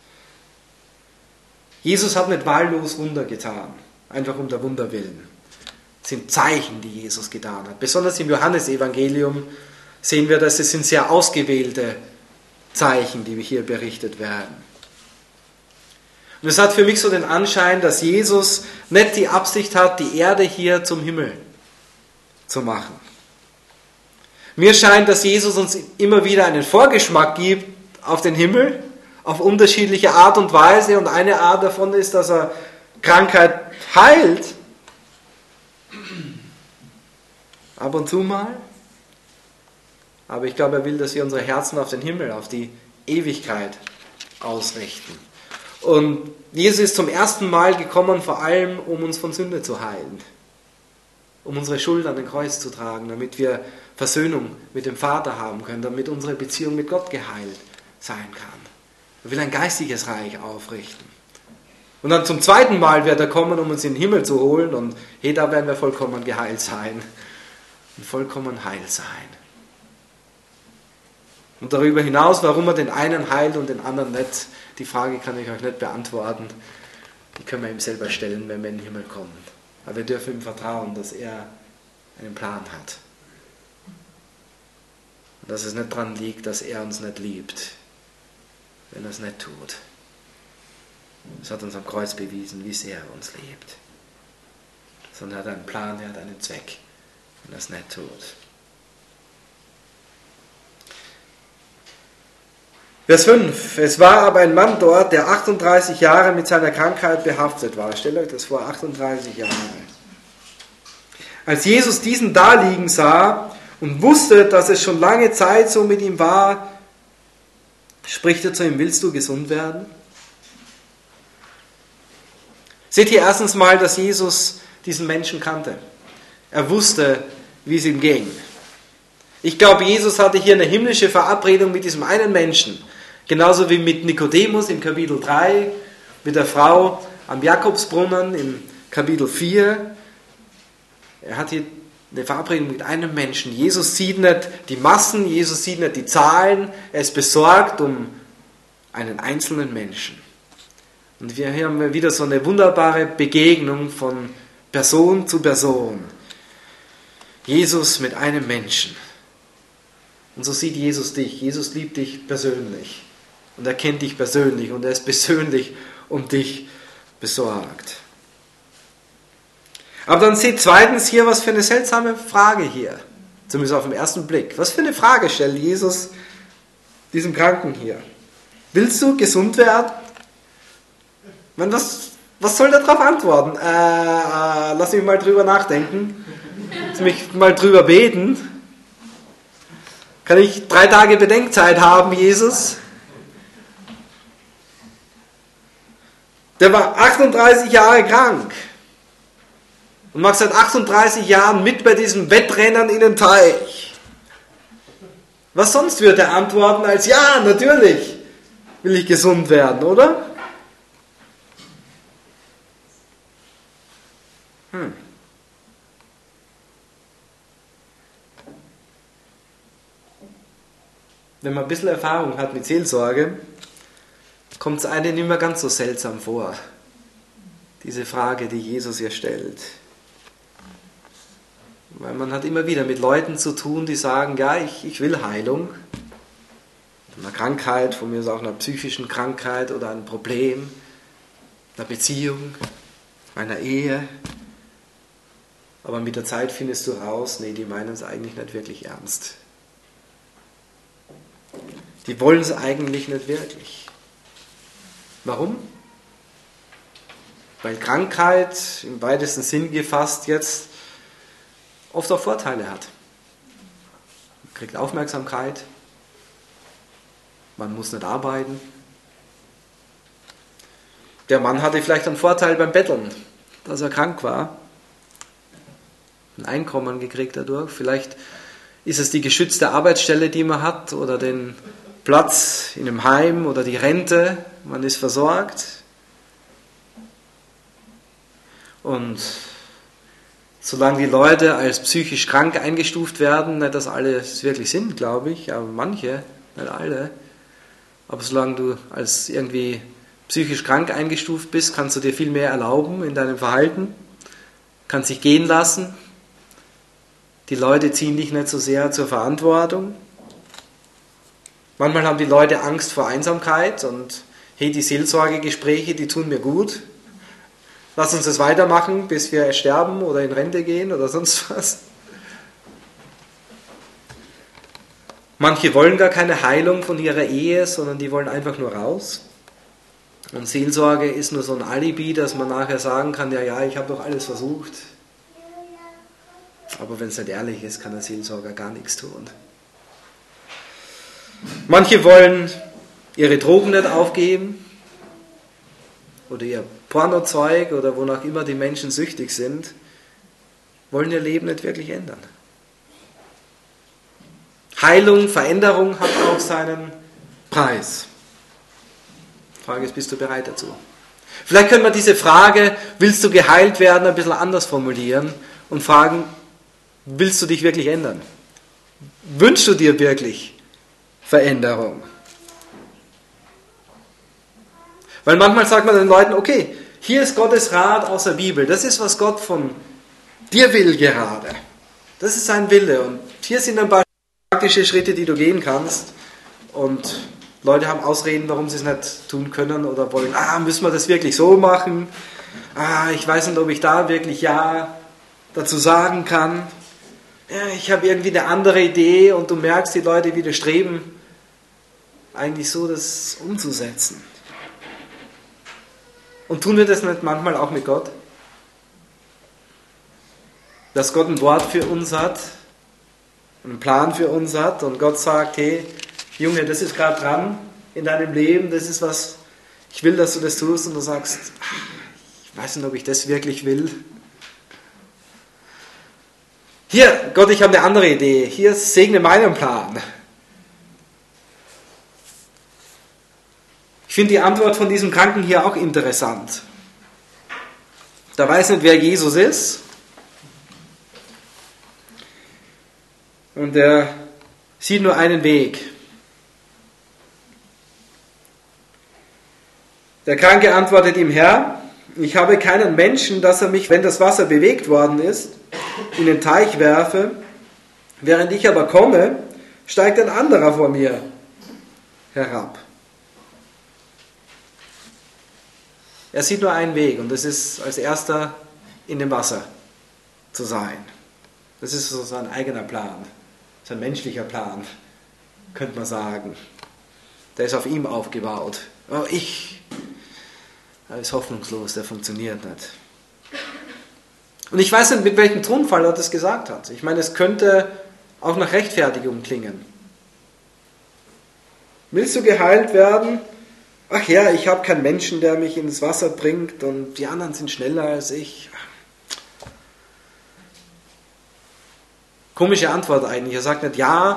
Jesus hat nicht wahllos Wunder getan, einfach um der Wunder willen. Das sind Zeichen, die Jesus getan hat. Besonders im Johannesevangelium sehen wir, dass es sind sehr ausgewählte Zeichen, die hier berichtet werden. Und es hat für mich so den Anschein, dass Jesus nicht die Absicht hat, die Erde hier zum Himmel zu machen. Mir scheint, dass Jesus uns immer wieder einen Vorgeschmack gibt auf den Himmel, auf unterschiedliche Art und Weise. Und eine Art davon ist, dass er Krankheit heilt. Ab und zu mal. Aber ich glaube, er will, dass wir unsere Herzen auf den Himmel, auf die Ewigkeit ausrichten. Und Jesus ist zum ersten Mal gekommen, vor allem, um uns von Sünde zu heilen. Um unsere Schuld an den Kreuz zu tragen, damit wir Versöhnung mit dem Vater haben können, damit unsere Beziehung mit Gott geheilt sein kann. Er will ein geistiges Reich aufrichten. Und dann zum zweiten Mal wird er kommen, um uns in den Himmel zu holen. Und hey, da werden wir vollkommen geheilt sein. Und vollkommen heil sein. Und darüber hinaus, warum er den einen heilt und den anderen nicht, die Frage kann ich euch nicht beantworten. Die können wir ihm selber stellen, wenn wir in den Himmel kommen. Aber wir dürfen ihm vertrauen, dass er einen Plan hat. Und dass es nicht daran liegt, dass er uns nicht liebt, wenn er es nicht tut. Das hat uns am Kreuz bewiesen, wie sehr er uns liebt. Sondern er hat einen Plan, er hat einen Zweck, wenn er es nicht tut. Vers fünf. Es war aber ein Mann dort, der achtunddreißig Jahre mit seiner Krankheit behaftet war. Stellt euch das vor, achtunddreißig Jahre. Als Jesus diesen daliegen sah und wusste, dass es schon lange Zeit so mit ihm war, spricht er zu ihm: Willst du gesund werden? Seht ihr erstens mal, dass Jesus diesen Menschen kannte. Er wusste, wie es ihm ging. Ich glaube, Jesus hatte hier eine himmlische Verabredung mit diesem einen Menschen. Genauso wie mit Nikodemus im Kapitel drei, mit der Frau am Jakobsbrunnen im Kapitel vier. Er hat hier eine Verabredung mit einem Menschen. Jesus sieht nicht die Massen, Jesus sieht nicht die Zahlen. Er ist besorgt um einen einzelnen Menschen. Und hier haben wir wieder so eine wunderbare Begegnung von Person zu Person. Jesus mit einem Menschen. Und so sieht Jesus dich. Jesus liebt dich persönlich. Und er kennt dich persönlich. Und er ist persönlich um dich besorgt. Aber dann seht zweitens hier, was für eine seltsame Frage hier. Zumindest auf den ersten Blick. Was für eine Frage stellt Jesus diesem Kranken hier? Willst du gesund werden? Ich meine, was, was soll der darauf antworten? Äh, äh, lass mich mal drüber nachdenken. Lass mich mal drüber beten. Kann ich drei Tage Bedenkzeit haben, Jesus? Der war achtunddreißig Jahre krank und macht seit achtunddreißig Jahren mit bei diesen Wettrennen in den Teich. Was sonst wird er antworten als: Ja, natürlich will ich gesund werden, oder? Hm. Wenn man ein bisschen Erfahrung hat mit Seelsorge, kommt es einem nicht mehr ganz so seltsam vor, diese Frage, die Jesus hier stellt. Weil man hat immer wieder mit Leuten zu tun, die sagen: Ja, ich, ich will Heilung. Einer Krankheit, von mir ist auch einer psychischen Krankheit oder ein Problem, einer Beziehung, einer Ehe. Aber mit der Zeit findest du raus, nee, die meinen es eigentlich nicht wirklich ernst. Die wollen es eigentlich nicht wirklich. Warum? Weil Krankheit im weitesten Sinn gefasst jetzt oft auch Vorteile hat. Man kriegt Aufmerksamkeit, man muss nicht arbeiten. Der Mann hatte vielleicht einen Vorteil beim Betteln, dass er krank war. Ein Einkommen gekriegt dadurch. Vielleicht ist es die geschützte Arbeitsstelle, die man hat, oder den Platz in einem Heim oder die Rente. Man ist versorgt. Und solange die Leute als psychisch krank eingestuft werden, nicht dass alle es wirklich sind, glaube ich, aber manche, nicht alle, aber solange du als irgendwie psychisch krank eingestuft bist, kannst du dir viel mehr erlauben in deinem Verhalten, kannst dich gehen lassen. Die Leute ziehen dich nicht so sehr zur Verantwortung. Manchmal haben die Leute Angst vor Einsamkeit und hey, die Seelsorgegespräche, die tun mir gut. Lass uns das weitermachen, bis wir sterben oder in Rente gehen oder sonst was. Manche wollen gar keine Heilung von ihrer Ehe, sondern die wollen einfach nur raus. Und Seelsorge ist nur so ein Alibi, dass man nachher sagen kann, ja, ja, ich habe doch alles versucht. Aber wenn es nicht ehrlich ist, kann der Seelsorger gar nichts tun. Manche wollen ihre Drogen nicht aufgeben oder ihr Pornozeug oder wonach immer die Menschen süchtig sind, wollen ihr Leben nicht wirklich ändern. Heilung, Veränderung hat auch seinen Preis. Die Frage ist, bist du bereit dazu? Vielleicht können wir diese Frage, willst du geheilt werden, ein bisschen anders formulieren und fragen, willst du dich wirklich ändern? Wünschst du dir wirklich Veränderung? Weil manchmal sagt man den Leuten, okay, hier ist Gottes Rat aus der Bibel, das ist, was Gott von dir will gerade. Das ist sein Wille und hier sind ein paar praktische Schritte, die du gehen kannst und Leute haben Ausreden, warum sie es nicht tun können oder wollen, ah, müssen wir das wirklich so machen? Ah, ich weiß nicht, ob ich da wirklich Ja dazu sagen kann. Ja, ich habe irgendwie eine andere Idee und du merkst, die Leute widerstreben eigentlich so, das umzusetzen. Und tun wir das nicht manchmal auch mit Gott? Dass Gott ein Wort für uns hat, einen Plan für uns hat und Gott sagt, hey, Junge, das ist gerade dran in deinem Leben, das ist was, ich will, dass du das tust und du sagst, ich weiß nicht, ob ich das wirklich will. Hier, Gott, ich habe eine andere Idee, hier segne meinen Plan. Ich finde die Antwort von diesem Kranken hier auch interessant. Der weiß nicht, wer Jesus ist. Und er sieht nur einen Weg. Der Kranke antwortet ihm, Herr, ich habe keinen Menschen, dass er mich, wenn das Wasser bewegt worden ist, in den Teich werfe. Während ich aber komme, steigt ein anderer vor mir herab. Er sieht nur einen Weg und das ist als erster in dem Wasser zu sein. Das ist so sein eigener Plan, sein menschlicher Plan, könnte man sagen. Der ist auf ihm aufgebaut. Oh, ich, er ist hoffnungslos, der funktioniert nicht. Und ich weiß nicht, mit welchem Tonfall er das gesagt hat. Ich meine, es könnte auch nach Rechtfertigung klingen. Willst du geheilt werden? Ach ja, ich habe keinen Menschen, der mich ins Wasser bringt und die anderen sind schneller als ich. Komische Antwort eigentlich. Er sagt nicht ja.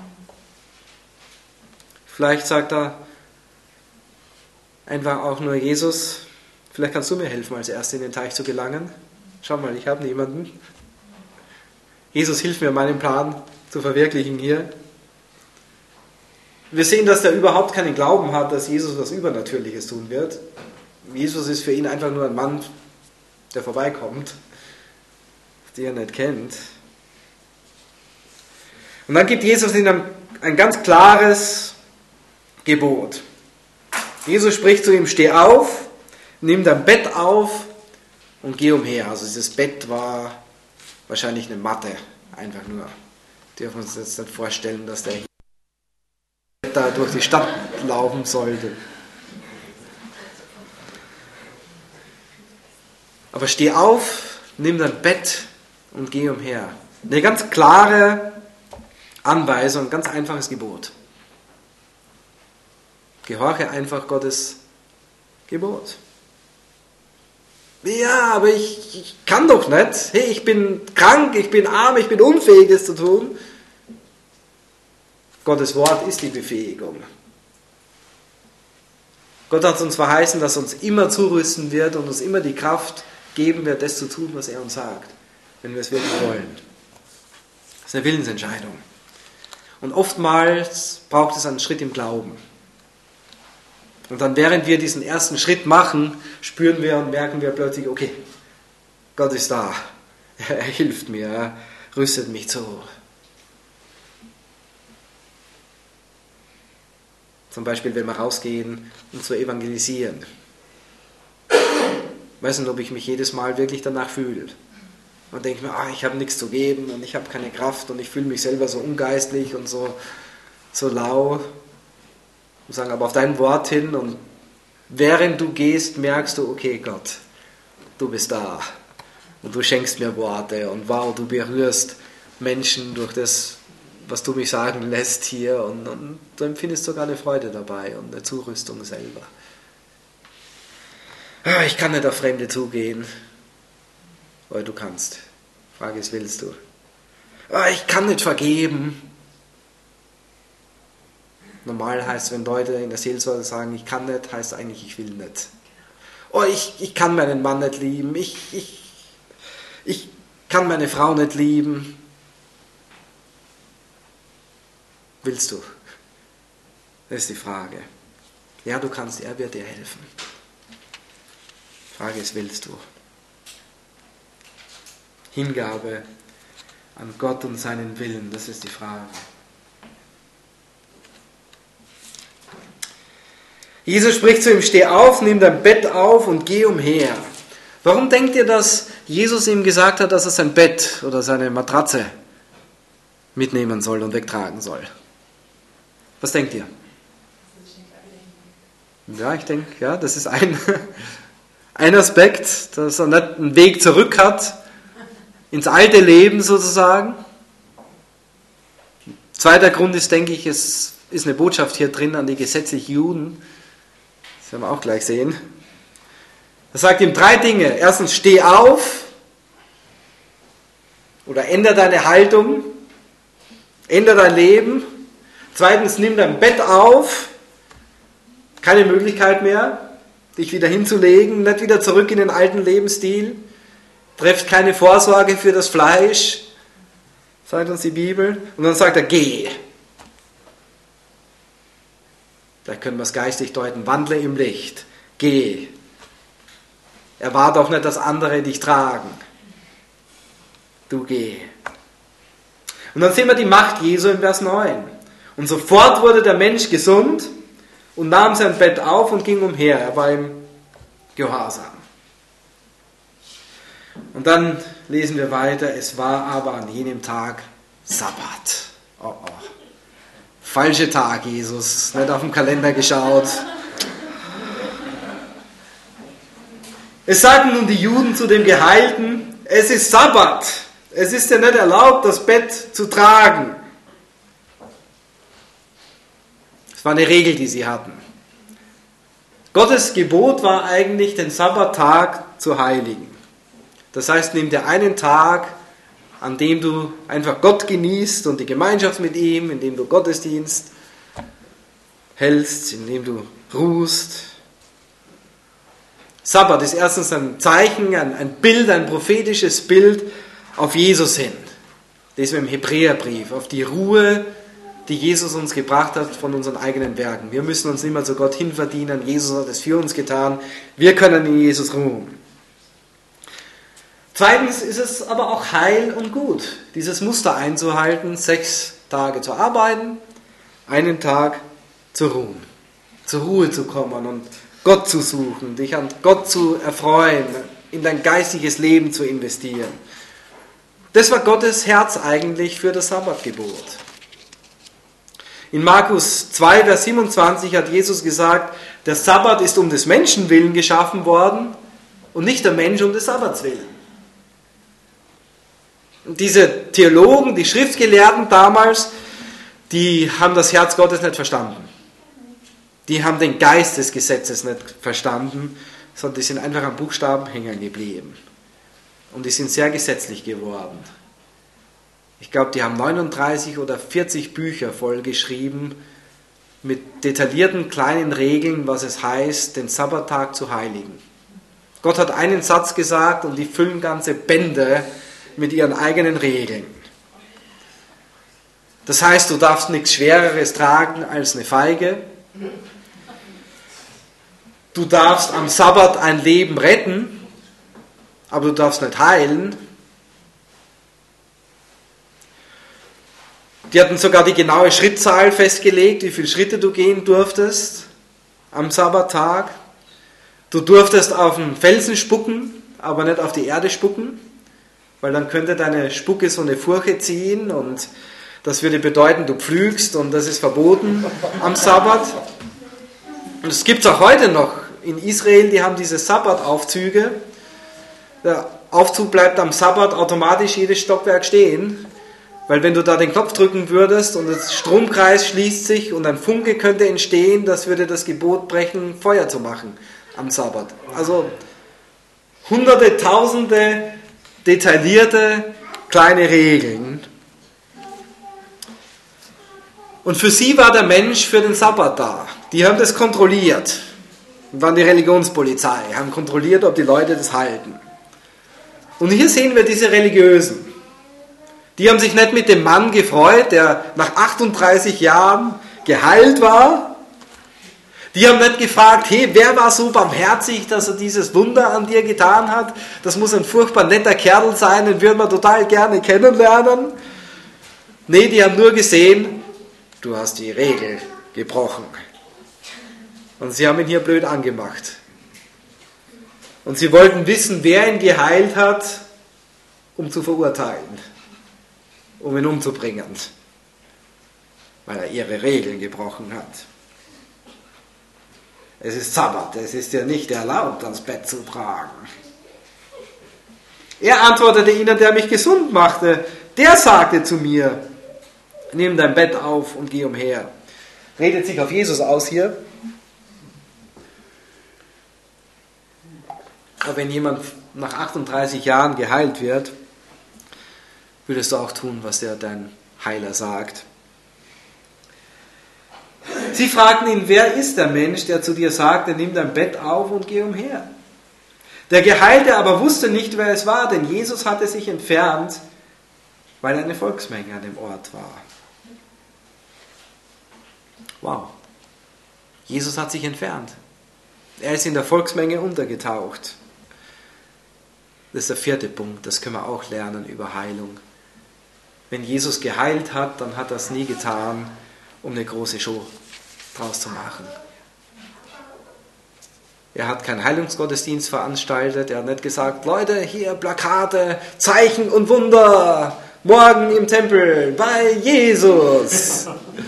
Vielleicht sagt er einfach auch nur, Jesus, vielleicht kannst du mir helfen, als Erster in den Teich zu gelangen. Schau mal, ich habe niemanden. Jesus, hilf mir, meinen Plan zu verwirklichen hier. Wir sehen, dass er überhaupt keinen Glauben hat, dass Jesus was Übernatürliches tun wird. Jesus ist für ihn einfach nur ein Mann, der vorbeikommt, den er nicht kennt. Und dann gibt Jesus ihnen ein ganz klares Gebot. Jesus spricht zu ihm, steh auf, nimm dein Bett auf und geh umher. Also dieses Bett war wahrscheinlich eine Matte, einfach nur. Wir dürfen uns jetzt nicht vorstellen, dass der da durch die Stadt laufen sollte. Aber steh auf, nimm dein Bett und geh umher. Eine ganz klare Anweisung, ein ganz einfaches Gebot. Gehorche einfach Gottes Gebot. Ja, aber ich, ich kann doch nicht. Hey, ich bin krank, ich bin arm, ich bin unfähig, das zu tun. Gottes Wort ist die Befähigung. Gott hat uns verheißen, dass er uns immer zurüsten wird und uns immer die Kraft geben wird, das zu tun, was er uns sagt, wenn wir es wirklich wollen. Das ist eine Willensentscheidung. Und oftmals braucht es einen Schritt im Glauben. Und dann, während wir diesen ersten Schritt machen, spüren wir und merken wir plötzlich, okay, Gott ist da, er hilft mir, rüstet mich zu. Zum Beispiel, wenn wir rausgehen, um zu evangelisieren. Ich weiß nicht, ob ich mich jedes Mal wirklich danach fühle. Und denke mir, ah, ich habe nichts zu geben und ich habe keine Kraft und ich fühle mich selber so ungeistlich und so, so lau. Und sagen aber auf dein Wort hin und während du gehst, merkst du, okay Gott, du bist da und du schenkst mir Worte und wow, du berührst Menschen durch das, was du mich sagen lässt hier und, und du empfindest sogar eine Freude dabei und eine Zurüstung selber. Ich kann nicht auf Fremde zugehen, aber du kannst. Frage ist, willst du? Ich kann nicht vergeben. Normal heißt, wenn Leute in der Seelsorge sagen, ich kann nicht, heißt eigentlich, ich will nicht. Oh, ich, ich kann meinen Mann nicht lieben. Ich, ich, ich kann meine Frau nicht lieben. Willst du? Das ist die Frage. Ja, du kannst, er wird dir helfen. Die Frage ist, willst du? Hingabe an Gott und seinen Willen, das ist die Frage. Jesus spricht zu ihm, steh auf, nimm dein Bett auf und geh umher. Warum denkt ihr, dass Jesus ihm gesagt hat, dass er sein Bett oder seine Matratze mitnehmen soll und wegtragen soll? Was denkt ihr? Ja, ich denke, ja, das ist ein, ein Aspekt, dass er nicht einen Weg zurück hat, ins alte Leben sozusagen. Zweiter Grund ist, denke ich, es ist eine Botschaft hier drin an die gesetzlichen Juden. Das werden wir auch gleich sehen. Er sagt ihm drei Dinge. Erstens, steh auf oder ändere deine Haltung, ändere dein Leben. Zweitens, nimm dein Bett auf. Keine Möglichkeit mehr, dich wieder hinzulegen, nicht wieder zurück in den alten Lebensstil. Trefft keine Vorsorge für das Fleisch, sagt uns die Bibel. Und dann sagt er, geh. Da können wir es geistig deuten, wandle im Licht, geh. Erwarte auch nicht, dass andere dich tragen. Du geh. Und dann sehen wir die Macht Jesu in Vers neun. Und sofort wurde der Mensch gesund und nahm sein Bett auf und ging umher. Er war im Gehorsam. Und dann lesen wir weiter, es war aber an jenem Tag Sabbat. Oh, oh. Falscher Tag, Jesus, nicht auf den Kalender geschaut. Es sagten nun die Juden zu dem Geheilten, es ist Sabbat, es ist ja nicht erlaubt, das Bett zu tragen. Das war eine Regel, die sie hatten. Gottes Gebot war eigentlich, den Sabbattag zu heiligen. Das heißt, nimm dir einen Tag, an dem du einfach Gott genießt und die Gemeinschaft mit ihm, in dem du Gottesdienst hältst, in dem du ruhst. Sabbat ist erstens ein Zeichen, ein, ein Bild, ein prophetisches Bild auf Jesus hin. Lesen wir im Hebräerbrief, auf die Ruhe, die Jesus uns gebracht hat von unseren eigenen Werken. Wir müssen uns nicht mehr zu Gott hinverdienen, Jesus hat es für uns getan, wir können in Jesus ruhen. Zweitens ist es aber auch heil und gut, dieses Muster einzuhalten, sechs Tage zu arbeiten, einen Tag zu ruhen, zur Ruhe zu kommen und Gott zu suchen, dich an Gott zu erfreuen, in dein geistiges Leben zu investieren. Das war Gottes Herz eigentlich für das Sabbatgebot. In Markus zwei, Vers siebenundzwanzig hat Jesus gesagt, der Sabbat ist um des Menschen willen geschaffen worden und nicht der Mensch um des Sabbats willen. Und diese Theologen, die Schriftgelehrten damals, die haben das Herz Gottes nicht verstanden. Die haben den Geist des Gesetzes nicht verstanden, sondern die sind einfach am Buchstaben hängen geblieben. Und die sind sehr gesetzlich geworden. Ich glaube, die haben neununddreißig oder vierzig Bücher vollgeschrieben mit detaillierten kleinen Regeln, was es heißt, den Sabbattag zu heiligen. Gott hat einen Satz gesagt und die füllen ganze Bände mit ihren eigenen Regeln. Das heißt, du darfst nichts Schwereres tragen als eine Feige. Du darfst am Sabbat ein Leben retten, aber du darfst nicht heilen. Die hatten sogar die genaue Schrittzahl festgelegt, wie viele Schritte du gehen durftest am Sabbattag. Du durftest auf den Felsen spucken, aber nicht auf die Erde spucken, weil dann könnte deine Spucke so eine Furche ziehen und das würde bedeuten, du pflügst und das ist verboten am Sabbat. Und das gibt es auch heute noch in Israel, die haben diese Sabbataufzüge. Der Aufzug bleibt am Sabbat automatisch jedes Stockwerk stehen, weil wenn du da den Knopf drücken würdest und der Stromkreis schließt sich und ein Funke könnte entstehen, das würde das Gebot brechen, Feuer zu machen am Sabbat. Also hunderte, tausende detaillierte kleine Regeln. Und für sie war der Mensch für den Sabbat da. Die haben das kontrolliert. Waren die Religionspolizei, haben kontrolliert, ob die Leute das halten. Und hier sehen wir diese Religiösen. Die haben sich nicht mit dem Mann gefreut, der nach achtunddreißig Jahren geheilt war. Die haben nicht gefragt, hey, wer war so barmherzig, dass er dieses Wunder an dir getan hat? Das muss ein furchtbar netter Kerl sein, den würden wir total gerne kennenlernen. Nee, die haben nur gesehen, du hast die Regel gebrochen. Und sie haben ihn hier blöd angemacht. Und sie wollten wissen, wer ihn geheilt hat, um zu verurteilen, um ihn umzubringen, weil er ihre Regeln gebrochen hat. Es ist Sabbat, es ist dir nicht erlaubt, ans Bett zu tragen. Er antwortete ihnen, der mich gesund machte, der sagte zu mir, nimm dein Bett auf und geh umher. Redet sich auf Jesus aus hier. Aber wenn jemand nach achtunddreißig Jahren geheilt wird, würdest du auch tun, was der dein Heiler sagt. Sie fragten ihn, wer ist der Mensch, der zu dir sagte, nimm dein Bett auf und geh umher? Der Geheilte aber wusste nicht, wer es war, denn Jesus hatte sich entfernt, weil eine Volksmenge an dem Ort war. Wow. Jesus hat sich entfernt. Er ist in der Volksmenge untergetaucht. Das ist der vierte Punkt, das können wir auch lernen über Heilung. Wenn Jesus geheilt hat, dann hat er es nie getan, um eine große Show draus zu machen. Er hat keinen Heilungsgottesdienst veranstaltet, er hat nicht gesagt, Leute, hier Plakate, Zeichen und Wunder, morgen im Tempel bei Jesus.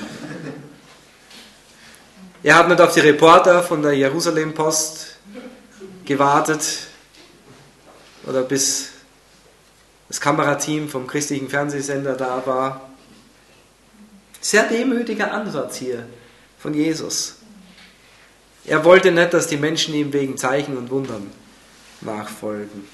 Er hat nicht auf die Reporter von der Jerusalem-Post gewartet oder bis das Kamerateam vom christlichen Fernsehsender da war. Sehr demütiger Ansatz hier von Jesus. Er wollte nicht, dass die Menschen ihm wegen Zeichen und Wundern nachfolgen.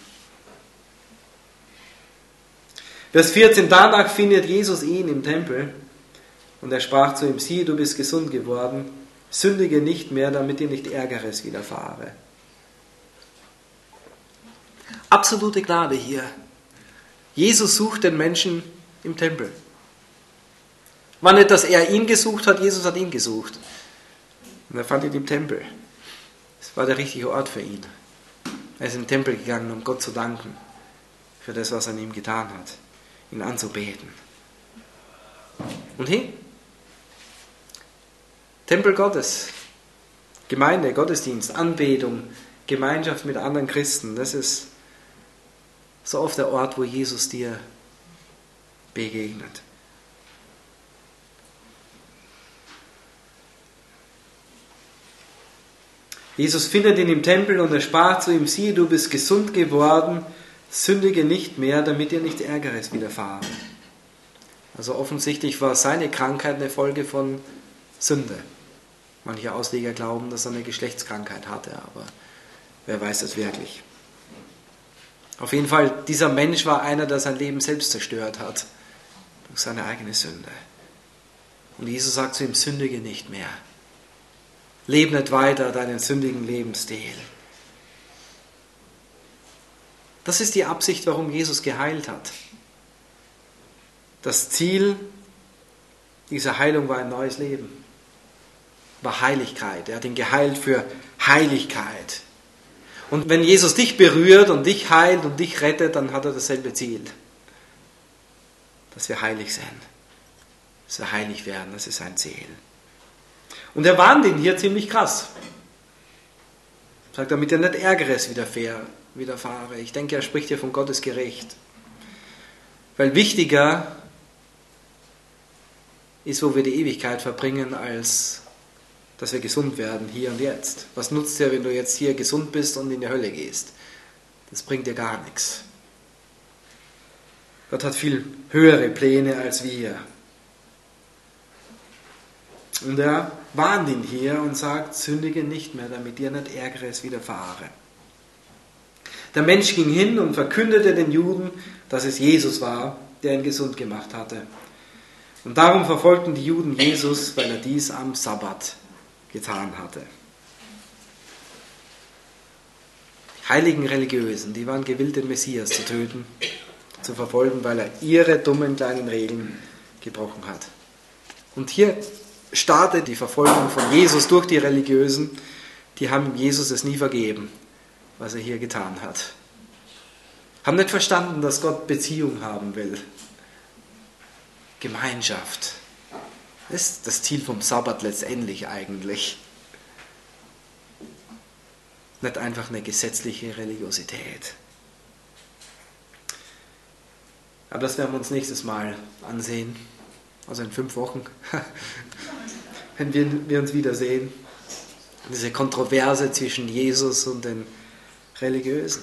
Vers vierzehn, danach findet Jesus ihn im Tempel und er sprach zu ihm, siehe, du bist gesund geworden, sündige nicht mehr, damit dir nicht Ärgeres widerfahre. Absolute Gnade hier. Jesus sucht den Menschen im Tempel. War nicht, dass er ihn gesucht hat, Jesus hat ihn gesucht. Und er fand ihn im Tempel. Es war der richtige Ort für ihn. Er ist in den Tempel gegangen, um Gott zu danken für das, was er an ihm getan hat, ihn anzubeten. Und hey, Tempel Gottes, Gemeinde, Gottesdienst, Anbetung, Gemeinschaft mit anderen Christen, das ist so oft der Ort, wo Jesus dir begegnet. Jesus findet ihn im Tempel und er sprach zu ihm, siehe, du bist gesund geworden, sündige nicht mehr, damit dir nicht Ärgeres widerfahre. Also offensichtlich war seine Krankheit eine Folge von Sünde. Manche Ausleger glauben, dass er eine Geschlechtskrankheit hatte, aber wer weiß das wirklich. Auf jeden Fall, dieser Mensch war einer, der sein Leben selbst zerstört hat, durch seine eigene Sünde. Und Jesus sagt zu ihm, sündige nicht mehr. Leb nicht weiter deinen sündigen Lebensstil. Das ist die Absicht, warum Jesus geheilt hat. Das Ziel dieser Heilung war ein neues Leben, war Heiligkeit. Er hat ihn geheilt für Heiligkeit. Und wenn Jesus dich berührt und dich heilt und dich rettet, dann hat er dasselbe Ziel, dass wir heilig sind. dass wir heilig werden, das ist sein Ziel. Und er warnt ihn hier ziemlich krass. Sagt, damit er nicht Ärgeres widerfahre. Ich denke, er spricht hier von Gottes Gericht. Weil wichtiger ist, wo wir die Ewigkeit verbringen, als dass wir gesund werden, hier und jetzt. Was nutzt dir, wenn du jetzt hier gesund bist und in die Hölle gehst? Das bringt dir gar nichts. Gott hat viel höhere Pläne als wir. Und er warnt ihn hier und sagt, sündige nicht mehr, damit dir nicht Ärgeres widerfahre. Der Mensch ging hin und verkündete den Juden, dass es Jesus war, der ihn gesund gemacht hatte. Und darum verfolgten die Juden Jesus, weil er dies am Sabbat getan hatte. Die heiligen Religiösen, die waren gewillt, den Messias zu töten, zu verfolgen, weil er ihre dummen kleinen Regeln gebrochen hat. Und hier startet die Verfolgung von Jesus durch die Religiösen. Die haben Jesus es nie vergeben, was er hier getan hat. Haben nicht verstanden, dass Gott Beziehung haben will. Gemeinschaft. Das ist das Ziel vom Sabbat letztendlich eigentlich. Nicht einfach eine gesetzliche Religiosität. Aber das werden wir uns nächstes Mal ansehen. Also in fünf Wochen. Wenn wir, wir uns wiedersehen. Diese Kontroverse zwischen Jesus und den Religiösen.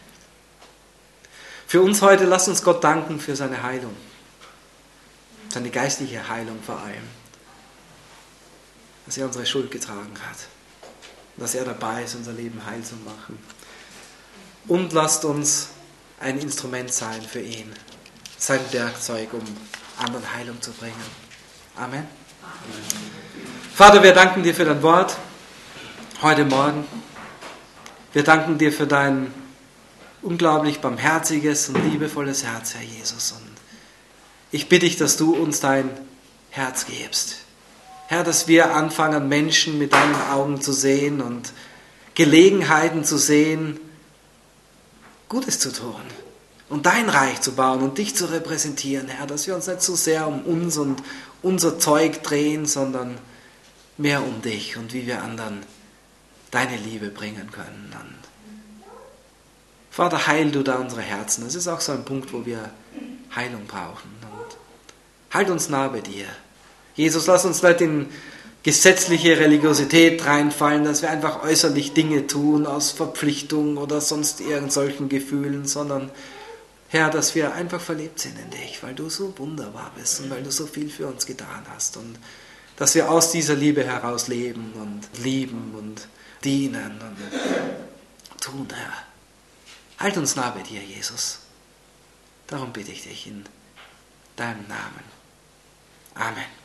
Für uns heute, lasst uns Gott danken für seine Heilung. Seine geistliche Heilung vor allem. Dass er unsere Schuld getragen hat. Dass er dabei ist, unser Leben heil zu machen. Und lasst uns ein Instrument sein für ihn. Sein Werkzeug, um anderen Heilung zu bringen. Amen. Amen. Vater, wir danken dir für dein Wort heute Morgen. Wir danken dir für dein unglaublich barmherziges und liebevolles Herz, Herr Jesus. Und ich bitte dich, dass du uns dein Herz gibst. Herr, dass wir anfangen, Menschen mit deinen Augen zu sehen und Gelegenheiten zu sehen, Gutes zu tun und dein Reich zu bauen und dich zu repräsentieren, Herr, dass wir uns nicht so sehr um uns und unser Zeug drehen, sondern mehr um dich und wie wir anderen deine Liebe bringen können. Und Vater, heil du da unsere Herzen. Das ist auch so ein Punkt, wo wir Heilung brauchen. Und halt uns nah bei dir. Jesus, lass uns nicht in gesetzliche Religiosität reinfallen, dass wir einfach äußerlich Dinge tun aus Verpflichtung oder sonst irgend solchen Gefühlen, sondern Herr, dass wir einfach verliebt sind in dich, weil du so wunderbar bist und weil du so viel für uns getan hast und dass wir aus dieser Liebe heraus leben und lieben und dienen und tun, Herr. Halt uns nah bei dir, Jesus. Darum bitte ich dich in deinem Namen. Amen.